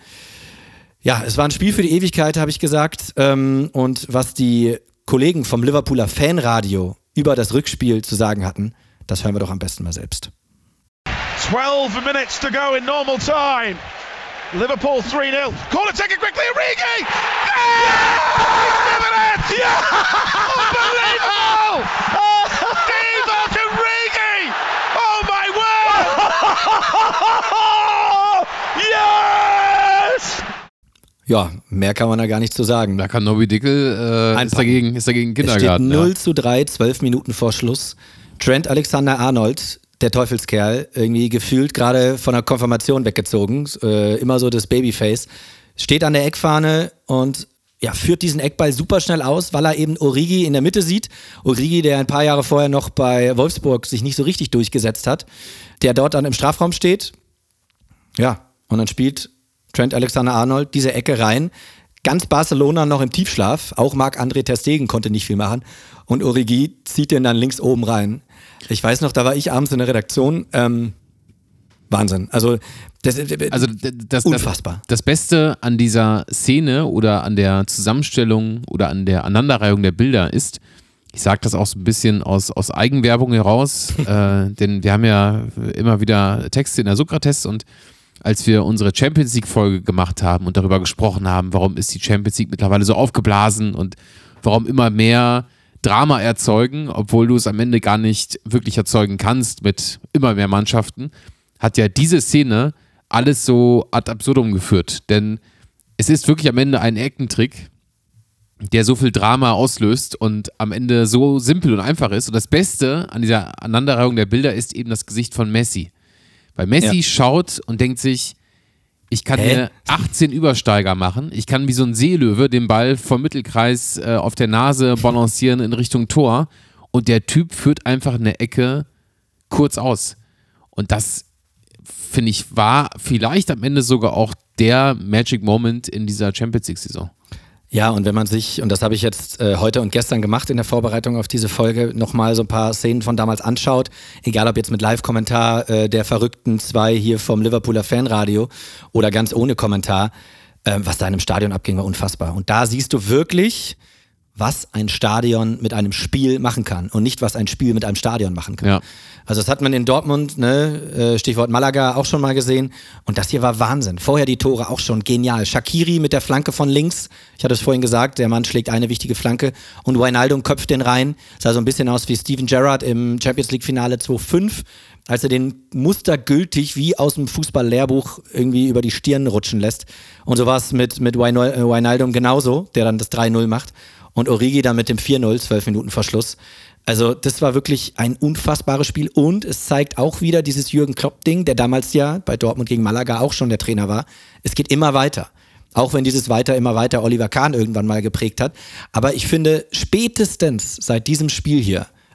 Ja, es war ein Spiel für die Ewigkeit, habe ich gesagt. Ähm, und was die Kollegen vom Liverpooler Fanradio über das Rückspiel zu sagen hatten, das hören wir doch am besten mal selbst. twelve minutes to go in normal time. Liverpool three nil. Corner taken quickly, Origi! Yeah! He's given it! Yeah! Unbelievable! Divock Origi! Oh my word! Yes! Ja, mehr kann man da gar nicht zu sagen. Da kann Nobby Dickel äh, ist dagegen, ist dagegen Kindergarten. Es steht null zu drei, zwölf Minuten vor Schluss. Trent Alexander-Arnold, der Teufelskerl, irgendwie gefühlt gerade von der Konfirmation weggezogen, äh, immer so das Babyface, steht an der Eckfahne und ja, führt diesen Eckball super schnell aus, weil er eben Origi in der Mitte sieht. Origi, der ein paar Jahre vorher noch bei Wolfsburg sich nicht so richtig durchgesetzt hat, der dort dann im Strafraum steht. Ja, und dann spielt Trent Alexander-Arnold diese Ecke rein. Ganz Barcelona noch im Tiefschlaf. Auch Marc-André ter Stegen konnte nicht viel machen. Und Origi zieht den dann links oben rein. Ich weiß noch, da war ich abends in der Redaktion. Ähm, Wahnsinn. Also, das, also das, unfassbar. Das, das Beste an dieser Szene oder an der Zusammenstellung oder an der Aneinanderreihung der Bilder ist, ich sage das auch so ein bisschen aus, aus Eigenwerbung heraus, äh, denn wir haben ja immer wieder Texte in der Sokrates und als wir unsere Champions League-Folge gemacht haben und darüber gesprochen haben, warum ist die Champions League mittlerweile so aufgeblasen und warum immer mehr Drama erzeugen, obwohl du es am Ende gar nicht wirklich erzeugen kannst mit immer mehr Mannschaften, hat ja diese Szene alles so ad absurdum geführt. Denn es ist wirklich am Ende ein Eckentrick, der so viel Drama auslöst und am Ende so simpel und einfach ist. Und das Beste an dieser Aneinanderreihung der Bilder ist eben das Gesicht von Messi. Weil Messi ja. schaut und denkt sich, ich kann Hä? hier achtzehn Übersteiger machen, ich kann wie so ein Seelöwe den Ball vom Mittelkreis äh, auf der Nase balancieren in Richtung Tor und der Typ führt einfach eine Ecke kurz aus. Und das, finde ich, war vielleicht am Ende sogar auch der Magic Moment in dieser Champions League-Saison. Ja, und wenn man sich, und das habe ich jetzt äh, heute und gestern gemacht in der Vorbereitung auf diese Folge, nochmal so ein paar Szenen von damals anschaut, egal ob jetzt mit Live-Kommentar äh, der verrückten zwei hier vom Liverpooler Fanradio oder ganz ohne Kommentar, äh, was da in einem Stadion abging, war unfassbar. Und da siehst du wirklich, was ein Stadion mit einem Spiel machen kann und nicht, was ein Spiel mit einem Stadion machen kann. Ja. Also das hat man in Dortmund, ne, Stichwort Malaga, auch schon mal gesehen. Und das hier war Wahnsinn. Vorher die Tore auch schon genial. Shaqiri mit der Flanke von links. Ich hatte es vorhin gesagt, der Mann schlägt eine wichtige Flanke. Und Wijnaldum köpft den rein. Sah so ein bisschen aus wie Steven Gerrard im Champions League Finale zweitausendfünf, als er den mustergültig wie aus dem Fußball-Lehrbuch irgendwie über die Stirn rutschen lässt. Und so war es mit, mit Wijnaldum genauso, der dann das drei null macht. Und Origi dann mit dem vier null, zwölf Minuten vor Schluss. Also das war wirklich ein unfassbares Spiel und es zeigt auch wieder dieses Jürgen Klopp-Ding, der damals ja bei Dortmund gegen Malaga auch schon der Trainer war. Es geht immer weiter. Auch wenn dieses Weiter, immer weiter Oliver Kahn irgendwann mal geprägt hat. Aber ich finde, spätestens seit diesem Spiel hier,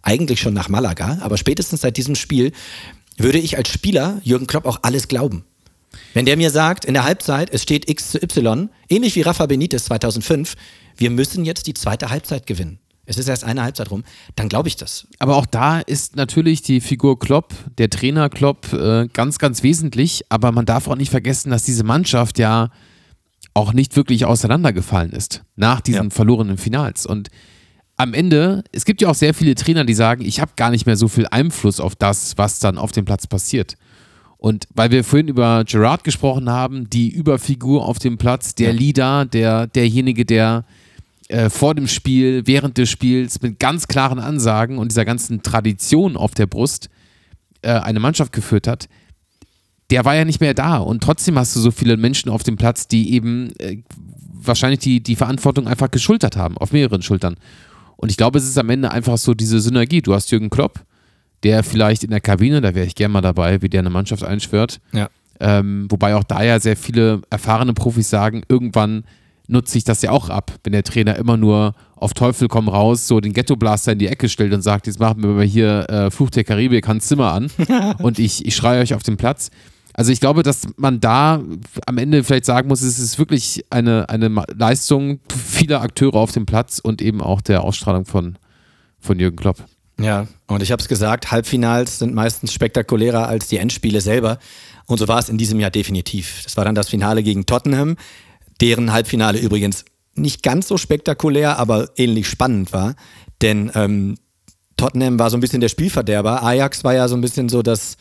eigentlich schon nach Malaga, aber spätestens seit diesem Spiel würde ich als Spieler Jürgen Klopp auch alles glauben. Wenn der mir sagt, in der Halbzeit, es steht X zu Y, ähnlich wie Rafa Benitez zweitausendfünf, wir müssen jetzt die zweite Halbzeit gewinnen. Es ist erst eine Halbzeit rum, dann glaube ich das. Aber auch da ist natürlich die Figur Klopp, der Trainer Klopp, äh, ganz, ganz wesentlich. Aber man darf auch nicht vergessen, dass diese Mannschaft ja auch nicht wirklich auseinandergefallen ist nach diesen ja. verlorenen Finals. Und am Ende, es gibt ja auch sehr viele Trainer, die sagen, ich habe gar nicht mehr so viel Einfluss auf das, was dann auf dem Platz passiert. Und weil wir vorhin über Gerrard gesprochen haben, die Überfigur auf dem Platz, der ja. Leader, der, derjenige, der äh, vor dem Spiel, während des Spiels mit ganz klaren Ansagen und dieser ganzen Tradition auf der Brust äh, eine Mannschaft geführt hat, der war ja nicht mehr da. Und trotzdem hast du so viele Menschen auf dem Platz, die eben äh, wahrscheinlich die, die Verantwortung einfach geschultert haben, auf mehreren Schultern. Und ich glaube, es ist am Ende einfach so diese Synergie. Du hast Jürgen Klopp, der vielleicht in der Kabine, da wäre ich gerne mal dabei, wie der eine Mannschaft einschwört. Ja. Ähm, wobei auch da ja sehr viele erfahrene Profis sagen, irgendwann nutzt sich das ja auch ab, wenn der Trainer immer nur auf Teufel komm raus so den Ghetto-Blaster in die Ecke stellt und sagt, jetzt machen wir mal hier äh, Fluch der Karibik, Hans Zimmer an und ich, ich schreie euch auf den Platz. Also ich glaube, dass man da am Ende vielleicht sagen muss, es ist wirklich eine, eine Leistung vieler Akteure auf dem Platz und eben auch der Ausstrahlung von, von Jürgen Klopp. Ja, und ich habe es gesagt, Halbfinals sind meistens spektakulärer als die Endspiele selber. Und so war es in diesem Jahr definitiv. Das war dann das Finale gegen Tottenham, deren Halbfinale übrigens nicht ganz so spektakulär, aber ähnlich spannend war. Denn ähm, Tottenham war so ein bisschen der Spielverderber. Ajax war ja so ein bisschen so das,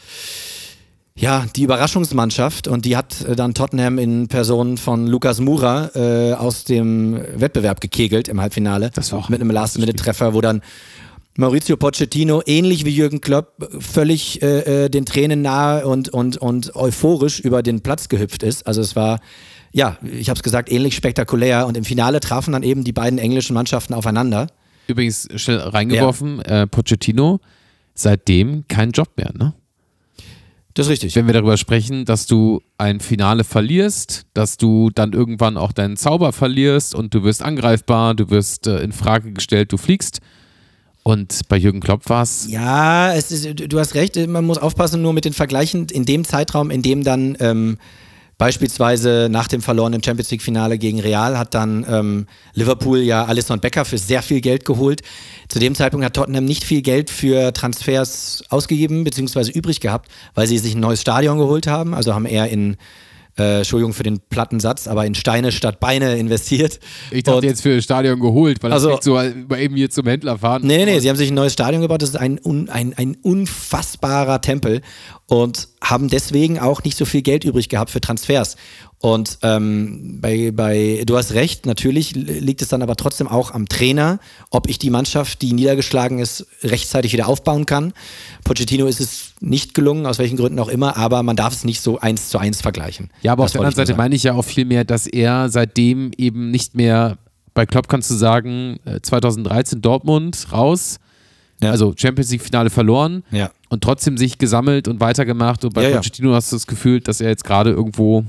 ja, die Überraschungsmannschaft. Und die hat äh, dann Tottenham in Person von Lucas Moura äh, aus dem Wettbewerb gekegelt im Halbfinale. Das war auch mit einem Last-Minute-Treffer, wo dann Mauricio Pochettino, ähnlich wie Jürgen Klopp, völlig äh, den Tränen nahe und, und, und euphorisch über den Platz gehüpft ist. Also es war, ja, ich habe es gesagt, ähnlich spektakulär. Und im Finale trafen dann eben die beiden englischen Mannschaften aufeinander. Übrigens, schnell reingeworfen, ja. äh, Pochettino, seitdem kein Job mehr, ne? Das ist richtig. Wenn wir darüber sprechen, dass du ein Finale verlierst, dass du dann irgendwann auch deinen Zauber verlierst und du wirst angreifbar, du wirst äh, in Frage gestellt, du fliegst. Und bei Jürgen Klopp war es. Ja, es ist, du hast recht, man muss aufpassen nur mit den Vergleichen in dem Zeitraum, in dem dann ähm, beispielsweise nach dem verlorenen Champions League-Finale gegen Real hat dann ähm, Liverpool ja Alisson Becker für sehr viel Geld geholt. Zu dem Zeitpunkt hat Tottenham nicht viel Geld für Transfers ausgegeben, beziehungsweise übrig gehabt, weil sie sich ein neues Stadion geholt haben, also haben eher in Äh, Entschuldigung für den platten Satz, aber in Steine statt Beine investiert. Ich dachte und, jetzt für das Stadion geholt, weil also, das so mal eben hier zum Händler fahren. Nee, nee, sie haben sich ein neues Stadion gebaut, das ist ein, un, ein, ein unfassbarer Tempel und haben deswegen auch nicht so viel Geld übrig gehabt für Transfers. Und ähm, bei, bei, du hast recht, natürlich liegt es dann aber trotzdem auch am Trainer, ob ich die Mannschaft, die niedergeschlagen ist, rechtzeitig wieder aufbauen kann. Pochettino ist es nicht gelungen, aus welchen Gründen auch immer, aber man darf es nicht so eins zu eins vergleichen. Ja, aber das auf der anderen Seite meine ich ja auch viel mehr, dass er seitdem eben nicht mehr, bei Klopp kannst du sagen, zweitausenddreizehn Dortmund raus, ja. Also Champions League Finale verloren ja. und trotzdem sich gesammelt und weitergemacht und bei ja, Pochettino ja. hast du das Gefühl, dass er jetzt gerade irgendwo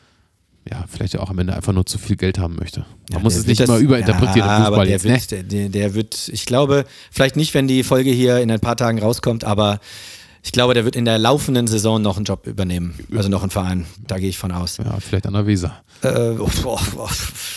ja, vielleicht auch am Ende einfach nur zu viel Geld haben möchte. Man ja, muss es nicht das, immer überinterpretieren ja, im Fußball der jetzt, wird, ne? Der, der wird, ich glaube, vielleicht nicht, wenn die Folge hier in ein paar Tagen rauskommt, aber ich glaube, der wird in der laufenden Saison noch einen Job übernehmen. Also noch einen Verein. Da gehe ich von aus. Ja, vielleicht an der Weser. Äh, oh, oh, oh.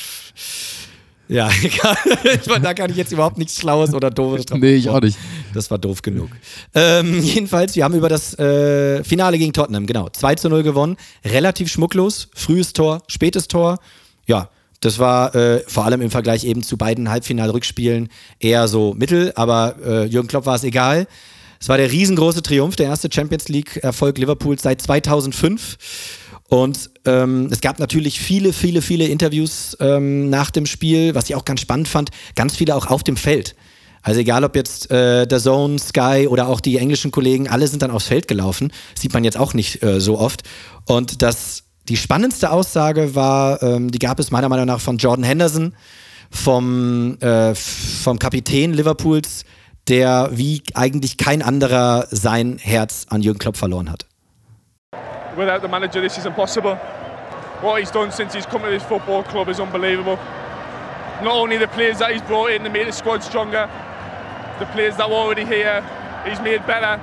Ja, egal. Da kann ich jetzt überhaupt nichts Schlaues oder Doofes drauf. Nee, ich auch nicht. Das war doof genug. Ähm, jedenfalls, wir haben über das äh, Finale gegen Tottenham, genau, zwei zu null gewonnen. Relativ schmucklos. Frühes Tor, spätes Tor. Ja, das war äh, vor allem im Vergleich eben zu beiden Halbfinal-Rückspielen eher so mittel, aber äh, Jürgen Klopp war es egal. Es war der riesengroße Triumph, der erste Champions League-Erfolg Liverpools seit zweitausendfünf. Und ähm, es gab natürlich viele, viele, viele Interviews ähm, nach dem Spiel, was ich auch ganz spannend fand, ganz viele auch auf dem Feld. Also egal ob jetzt äh, D A Z N, Sky oder auch die englischen Kollegen, alle sind dann aufs Feld gelaufen. Sieht man jetzt auch nicht äh, so oft. Und das, die spannendste Aussage war, ähm, die gab es meiner Meinung nach von Jordan Henderson, vom, äh, vom Kapitän Liverpools, der wie eigentlich kein anderer sein Herz an Jürgen Klopp verloren hat. Without the manager, this is impossible. What he's done since he's come to this football club is unbelievable. Not only the players that he's brought in to make the squad stronger, the players that were already here, he's made better.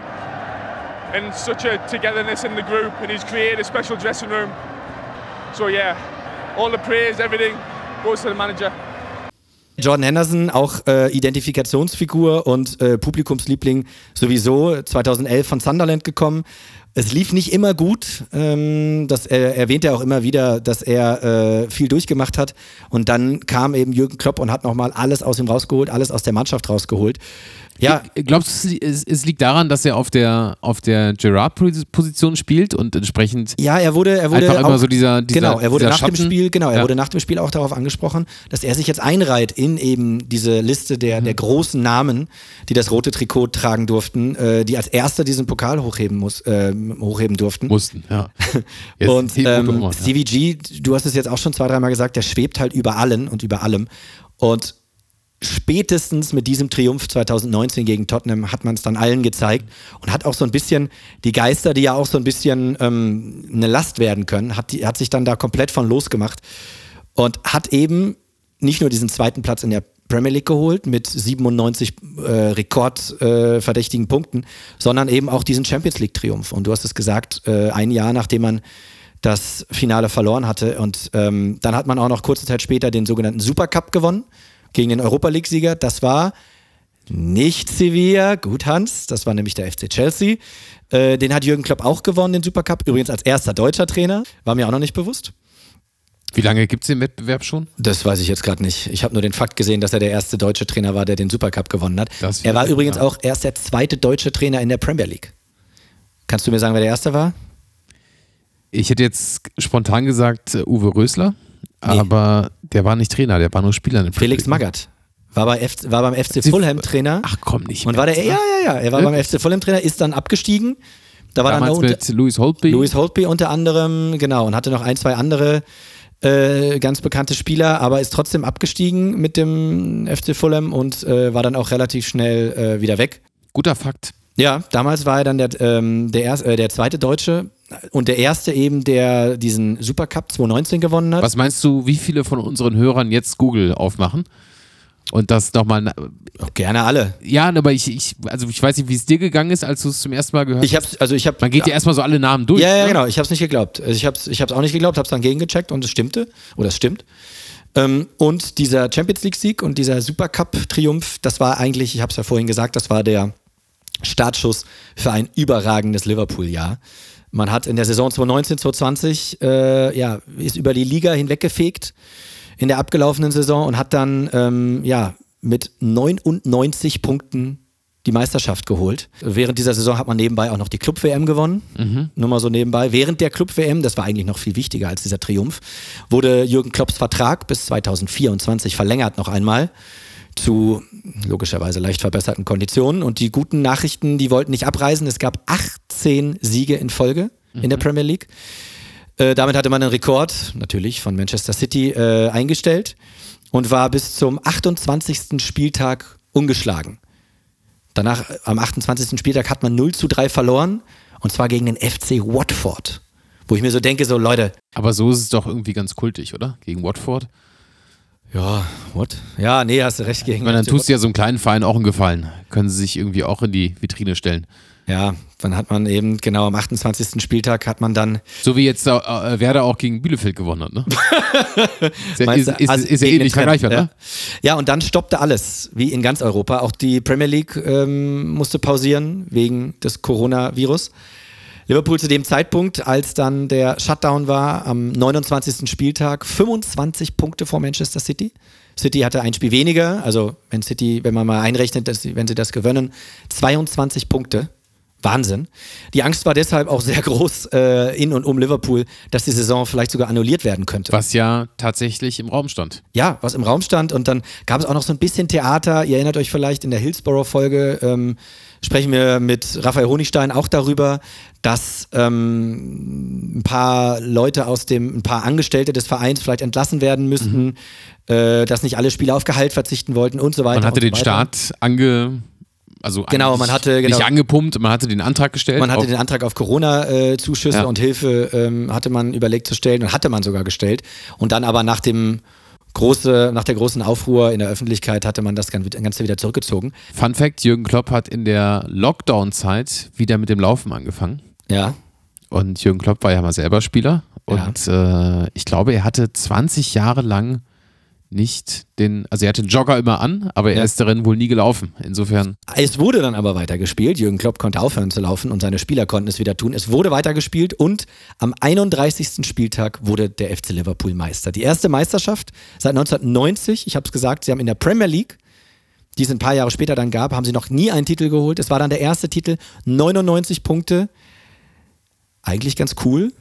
And such a togetherness in the group, and he's created a special dressing room. So yeah, all the praise, everything goes to the manager. Jordan Henderson, auch äh, Identifikationsfigur und äh, Publikumsliebling sowieso, zweitausendelf von Sunderland gekommen. Es lief nicht immer gut, ähm, das er, erwähnt er auch immer wieder, dass er äh, viel durchgemacht hat und dann kam eben Jürgen Klopp und hat nochmal alles aus ihm rausgeholt, alles aus der Mannschaft rausgeholt. Ja. Glaubst du, es, es liegt daran, dass er auf der, auf der Gerrard-Position spielt und entsprechend ja, er wurde, er wurde einfach auch, immer so dieser, dieser genau, er wurde dieser nach Schatten, dem Spiel, genau, er ja. wurde nach dem Spiel auch darauf angesprochen, dass er sich jetzt einreiht in eben diese Liste der, mhm. der großen Namen, die das rote Trikot tragen durften, äh, die als erster diesen Pokal hochheben muss, äh, hochheben durften. Mussten, ja. Und ähm, ja. Stevie G, du hast es jetzt auch schon zwei, dreimal gesagt, der schwebt halt über allen und über allem. Und spätestens mit diesem Triumph zweitausendneunzehn gegen Tottenham hat man es dann allen gezeigt und hat auch so ein bisschen die Geister, die ja auch so ein bisschen ähm, eine Last werden können, hat, die, hat sich dann da komplett von losgemacht und hat eben nicht nur diesen zweiten Platz in der Premier League geholt mit siebenundneunzig äh, rekordverdächtigen äh, Punkten, sondern eben auch diesen Champions League Triumph. Und du hast es gesagt, äh, ein Jahr nachdem man das Finale verloren hatte und ähm, dann hat man auch noch kurze Zeit später den sogenannten Supercup gewonnen gegen den Europa League-Sieger. Das war nicht Sevilla, gut Hans, das war nämlich der F C Chelsea. Äh, den hat Jürgen Klopp auch gewonnen, den Supercup, übrigens als erster deutscher Trainer, war mir auch noch nicht bewusst. Wie lange gibt es den Wettbewerb schon? Das weiß ich jetzt gerade nicht. Ich habe nur den Fakt gesehen, dass er der erste deutsche Trainer war, der den Supercup gewonnen hat. Er war übrigens ja. auch erst der zweite deutsche Trainer in der Premier League. Kannst du mir sagen, wer der erste war? Ich hätte jetzt spontan gesagt uh, Uwe Rösler, nee. aber der war nicht Trainer, der war nur Spieler. In Felix Magath war, bei F- war beim F C Fulham Trainer. Ach komm, nicht Und war der, ja, ja, ja, er war beim F C Fulham Trainer, ist dann abgestiegen. Da war Damals dann mit unter, Louis Holtby. Louis Holtby unter anderem, genau, und hatte noch ein, zwei andere äh, ganz bekannte Spieler, aber ist trotzdem abgestiegen mit dem F C Fulham und äh, war dann auch relativ schnell äh, wieder weg. Guter Fakt. Ja, damals war er dann der, ähm, der, erste, äh, der zweite Deutsche und der erste eben, der diesen Supercup zweitausendneunzehn gewonnen hat. Was meinst du, wie viele von unseren Hörern jetzt Google aufmachen? Und das nochmal. Na- Gerne alle. Ja, aber ich, ich, also ich weiß nicht, wie es dir gegangen ist, als du es zum ersten Mal gehört ich hab's, also ich hab, Man geht ja, ja erstmal so alle Namen durch. Ja, ja, ne? genau. Ich habe es nicht geglaubt. Also ich habe es ich hab's auch nicht geglaubt, habe es dann gegengecheckt und es stimmte. Oder es stimmt. Ähm, und dieser Champions League-Sieg und dieser Supercup-Triumph, das war eigentlich, ich habe es ja vorhin gesagt, das war der Startschuss für ein überragendes Liverpool-Jahr. Man hat in der Saison zweitausendneunzehn zweitausendzwanzig äh, ja, ist über die Liga hinweggefegt in der abgelaufenen Saison und hat dann ähm, ja, mit neunundneunzig Punkten die Meisterschaft geholt. Während dieser Saison hat man nebenbei auch noch die Club-W M gewonnen. Mhm. Nur mal so nebenbei. Während der Club-W M, das war eigentlich noch viel wichtiger als dieser Triumph, wurde Jürgen Klopps Vertrag bis zweitausendvierundzwanzig verlängert noch einmal. Zu logischerweise leicht verbesserten Konditionen. Und die guten Nachrichten, die wollten nicht abreisen. Es gab achtzehn Siege in Folge mhm. in der Premier League. Äh, damit hatte man einen Rekord, natürlich von Manchester City, äh, eingestellt und war bis zum achtundzwanzigsten Spieltag ungeschlagen. Danach, am achtundzwanzigsten Spieltag, hat man null zu drei verloren und zwar gegen den F C Watford. Wo ich mir so denke, so Leute. Aber so ist es doch irgendwie ganz kultig, oder? Gegen Watford. Ja, what? Ja, nee, hast du recht gegen. Ich meine, dann tust du ja so einem kleinen Verein auch einen Gefallen. Können sie sich irgendwie auch in die Vitrine stellen. Ja, dann hat man eben, genau am achtundzwanzigsten Spieltag hat man dann... So wie jetzt äh, Werder auch gegen Bielefeld gewonnen hat, ne? ist ja, ist, ist, also ist ja ähnlich vergleichbar, ja. ne? Ja, und dann stoppte alles, wie in ganz Europa. Auch die Premier League ähm, musste pausieren wegen des Coronavirus. Liverpool zu dem Zeitpunkt, als dann der Shutdown war, am neunundzwanzigsten Spieltag, fünfundzwanzig Punkte vor Manchester City. City hatte ein Spiel weniger, also wenn City, wenn man mal einrechnet, dass sie, wenn sie das gewinnen, zweiundzwanzig Punkte. Wahnsinn. Die Angst war deshalb auch sehr groß äh, in und um Liverpool, dass die Saison vielleicht sogar annulliert werden könnte. Was ja tatsächlich im Raum stand. Ja, was im Raum stand. Und dann gab es auch noch so ein bisschen Theater. Ihr erinnert euch vielleicht, in der Hillsborough-Folge ähm, sprechen wir mit Raphael Honigstein auch darüber, dass ähm, ein paar Leute aus dem, ein paar Angestellte des Vereins vielleicht entlassen werden müssten, mhm. äh, dass nicht alle Spieler auf Gehalt verzichten wollten und so weiter. Man hatte und so den Staat ange... Also genau, man hatte genau, nicht angepumpt, man hatte den Antrag gestellt. Man hatte den Antrag auf Corona-Zuschüsse äh, ja. und Hilfe ähm, hatte man überlegt zu stellen und hatte man sogar gestellt. Und dann aber nach dem große, nach der großen Aufruhr in der Öffentlichkeit hatte man das Ganze wieder zurückgezogen. Fun Fact, Jürgen Klopp hat in der Lockdown-Zeit wieder mit dem Laufen angefangen. Ja. Und Jürgen Klopp war ja mal selber Spieler. Und ja. äh, ich glaube, er hatte zwanzig Jahre lang nicht den, also er hatte den Jogger immer an, aber er ja. ist darin wohl nie gelaufen. Insofern. Es wurde dann aber weitergespielt. Jürgen Klopp konnte aufhören zu laufen und seine Spieler konnten es wieder tun. Es wurde weitergespielt und am einunddreißigsten Spieltag wurde der F C Liverpool Meister. Die erste Meisterschaft seit neunzehnhundertneunzig. Ich habe es gesagt, sie haben in der Premier League, die es ein paar Jahre später dann gab, haben sie noch nie einen Titel geholt. Es war dann der erste Titel, neunundneunzig Punkte. Eigentlich ganz cool.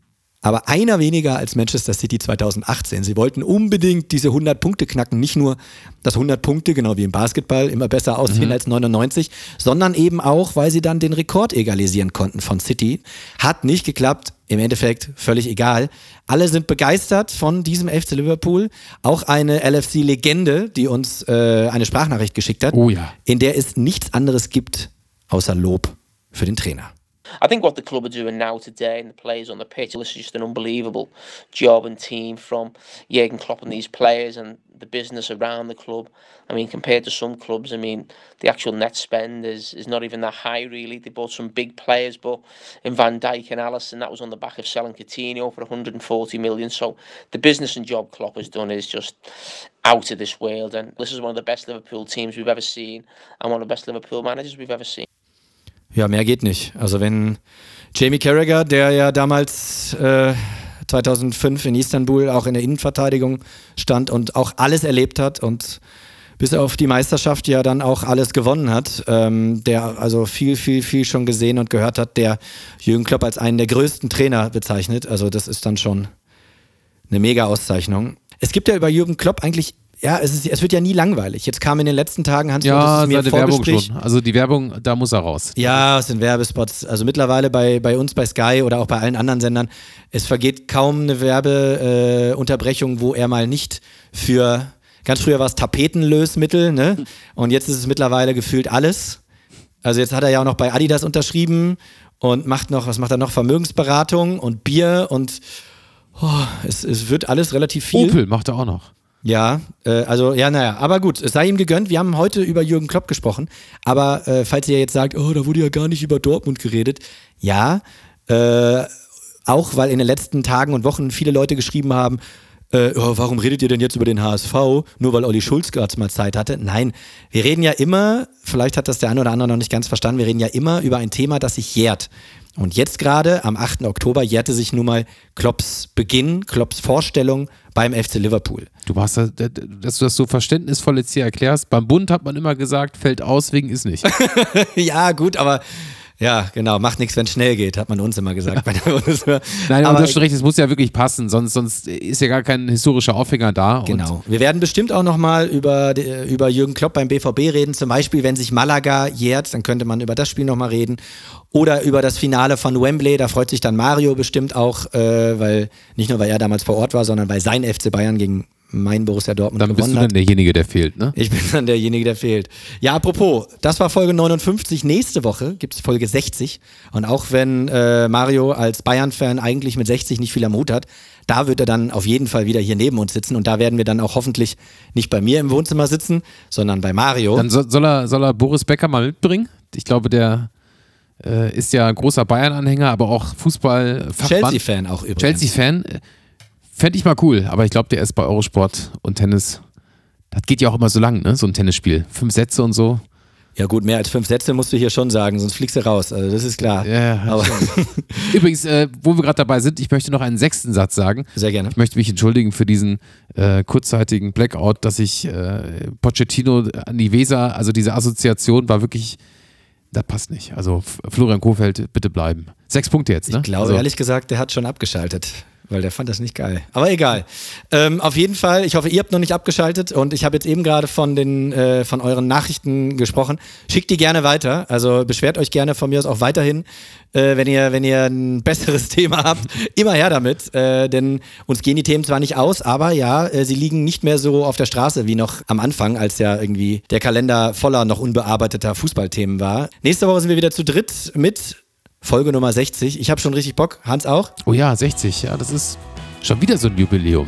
Aber einer weniger als Manchester City zweitausendachtzehn. Sie wollten unbedingt diese hundert Punkte knacken. Nicht nur, dass hundert Punkte, genau wie im Basketball, immer besser aussehen mhm. als neunundneunzig, sondern eben auch, weil sie dann den Rekord egalisieren konnten von City. Hat nicht geklappt. Im Endeffekt völlig egal. Alle sind begeistert von diesem F C Liverpool. Auch eine L F C-Legende, die uns äh, eine Sprachnachricht geschickt hat, oh ja. in der es nichts anderes gibt, außer Lob für den Trainer. I think what the club are doing now today and the players on the pitch is just an unbelievable job and team from Jürgen Klopp and these players and the business around the club. I mean, compared to some clubs, I mean, the actual net spend is, is not even that high, really. They bought some big players, but in Van Dijk and Alisson, that was on the back of selling Coutinho for one hundred forty million. So the business and job Klopp has done is just out of this world. And this is one of the best Liverpool teams we've ever seen and one of the best Liverpool managers we've ever seen. Ja, mehr geht nicht. Also wenn Jamie Carragher, der ja damals äh, zweitausendfünf in Istanbul auch in der Innenverteidigung stand und auch alles erlebt hat und bis auf die Meisterschaft ja dann auch alles gewonnen hat, ähm, der also viel, viel, viel schon gesehen und gehört hat, der Jürgen Klopp als einen der größten Trainer bezeichnet. Also das ist dann schon eine Mega-Auszeichnung. Es gibt ja über Jürgen Klopp eigentlich Ja, es, ist, es wird ja nie langweilig. Jetzt kam in den letzten Tagen Hans ja, mir seine Werbung schon. Also die Werbung, da muss er raus. Ja, es sind Werbespots. Also mittlerweile bei, bei uns, bei Sky oder auch bei allen anderen Sendern, es vergeht kaum eine Werbeunterbrechung, äh, wo er mal nicht für, ganz früher war es Tapetenlösmittel, ne? Und jetzt ist es mittlerweile gefühlt alles. Also jetzt hat er ja auch noch bei Adidas unterschrieben und macht noch, was macht er noch? Vermögensberatung und Bier und oh, es, es wird alles relativ viel. Opel macht er auch noch. Ja, äh, also, ja, naja, aber gut, es sei ihm gegönnt. Wir haben heute über Jürgen Klopp gesprochen, aber äh, falls ihr jetzt sagt, oh, da wurde ja gar nicht über Dortmund geredet, ja, äh, auch weil in den letzten Tagen und Wochen viele Leute geschrieben haben, äh, oh, warum redet ihr denn jetzt über den H S V, nur weil Olli Schulz gerade mal Zeit hatte? Nein, wir reden ja immer, vielleicht hat das der eine oder andere noch nicht ganz verstanden, wir reden ja immer über ein Thema, das sich jährt. Und jetzt gerade, am achten Oktober, jährte sich nun mal Klopps Beginn, Klopps Vorstellung beim F C Liverpool. Du machst das, dass du das so verständnisvoll jetzt hier erklärst. Beim Bund hat man immer gesagt, fällt aus, wegen ist nicht. Ja, gut, aber ja, genau, macht nichts, wenn es schnell geht, hat man uns immer gesagt bei der Bundeswehr. Nein, aber du hast schon recht, es muss ja wirklich passen, sonst, sonst ist ja gar kein historischer Aufhänger da. Genau. Wir werden bestimmt auch nochmal über, über Jürgen Klopp beim B V B reden, zum Beispiel, wenn sich Malaga jährt, dann könnte man über das Spiel nochmal reden. Oder über das Finale von Wembley, da freut sich dann Mario bestimmt auch, äh, weil nicht nur, weil er damals vor Ort war, sondern weil sein F C Bayern gegen mein Borussia Dortmund dann gewonnen hat. Dann bist du dann derjenige, der fehlt, ne? Ich bin dann derjenige, der fehlt. Ja, apropos, das war Folge neunundfünfzig. Nächste Woche gibt es Folge sechzig. Und auch wenn äh, Mario als Bayern-Fan eigentlich mit sechzig nicht viel am Hut hat, da wird er dann auf jeden Fall wieder hier neben uns sitzen. Und da werden wir dann auch hoffentlich nicht bei mir im Wohnzimmer sitzen, sondern bei Mario. Dann so, soll, er, soll er Boris Becker mal mitbringen? Ich glaube, der äh, ist ja großer Bayern-Anhänger, aber auch Fußball-Fachmann. Chelsea-Fan auch übrigens. Chelsea-Fan. Fände ich mal cool, aber ich glaube, der ist bei Eurosport und Tennis, das geht ja auch immer so lang, ne, so ein Tennisspiel. Fünf Sätze und so. Ja gut, mehr als fünf Sätze musst du hier schon sagen, sonst fliegst du raus, also das ist klar. Ja, aber übrigens, äh, wo wir gerade dabei sind, ich möchte noch einen sechsten Satz sagen. Sehr gerne. Ich möchte mich entschuldigen für diesen äh, kurzzeitigen Blackout, dass ich äh, Pochettino an die Weser, also diese Assoziation war wirklich, das passt nicht. Also Florian Kohfeldt, bitte bleiben. Sechs Punkte jetzt, ne? Ich glaube, also, ehrlich gesagt, der hat schon abgeschaltet. Weil der fand das nicht geil. Aber egal. Ähm, auf jeden Fall, ich hoffe, ihr habt noch nicht abgeschaltet und ich habe jetzt eben gerade von den äh, von euren Nachrichten gesprochen. Schickt die gerne weiter. Also beschwert euch gerne von mir aus auch weiterhin, äh, wenn ihr wenn ihr ein besseres Thema habt. Immer her damit. Äh, denn uns gehen die Themen zwar nicht aus, aber ja, äh, sie liegen nicht mehr so auf der Straße wie noch am Anfang, als ja irgendwie der Kalender voller noch unbearbeiteter Fußballthemen war. Nächste Woche sind wir wieder zu dritt mit Folge Nummer sechzig. Ich habe schon richtig Bock. Hans auch? Oh ja, sechzig. Ja, das ist schon wieder so ein Jubiläum, ne?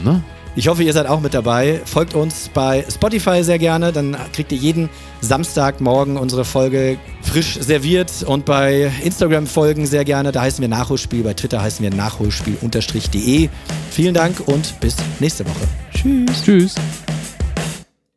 Ich hoffe, ihr seid auch mit dabei. Folgt uns bei Spotify sehr gerne, dann kriegt ihr jeden Samstagmorgen unsere Folge frisch serviert und bei Instagram folgen sehr gerne, da heißen wir Nachholspiel, bei Twitter heißen wir nachholspiel-de. Vielen Dank und bis nächste Woche. Tschüss. Tschüss.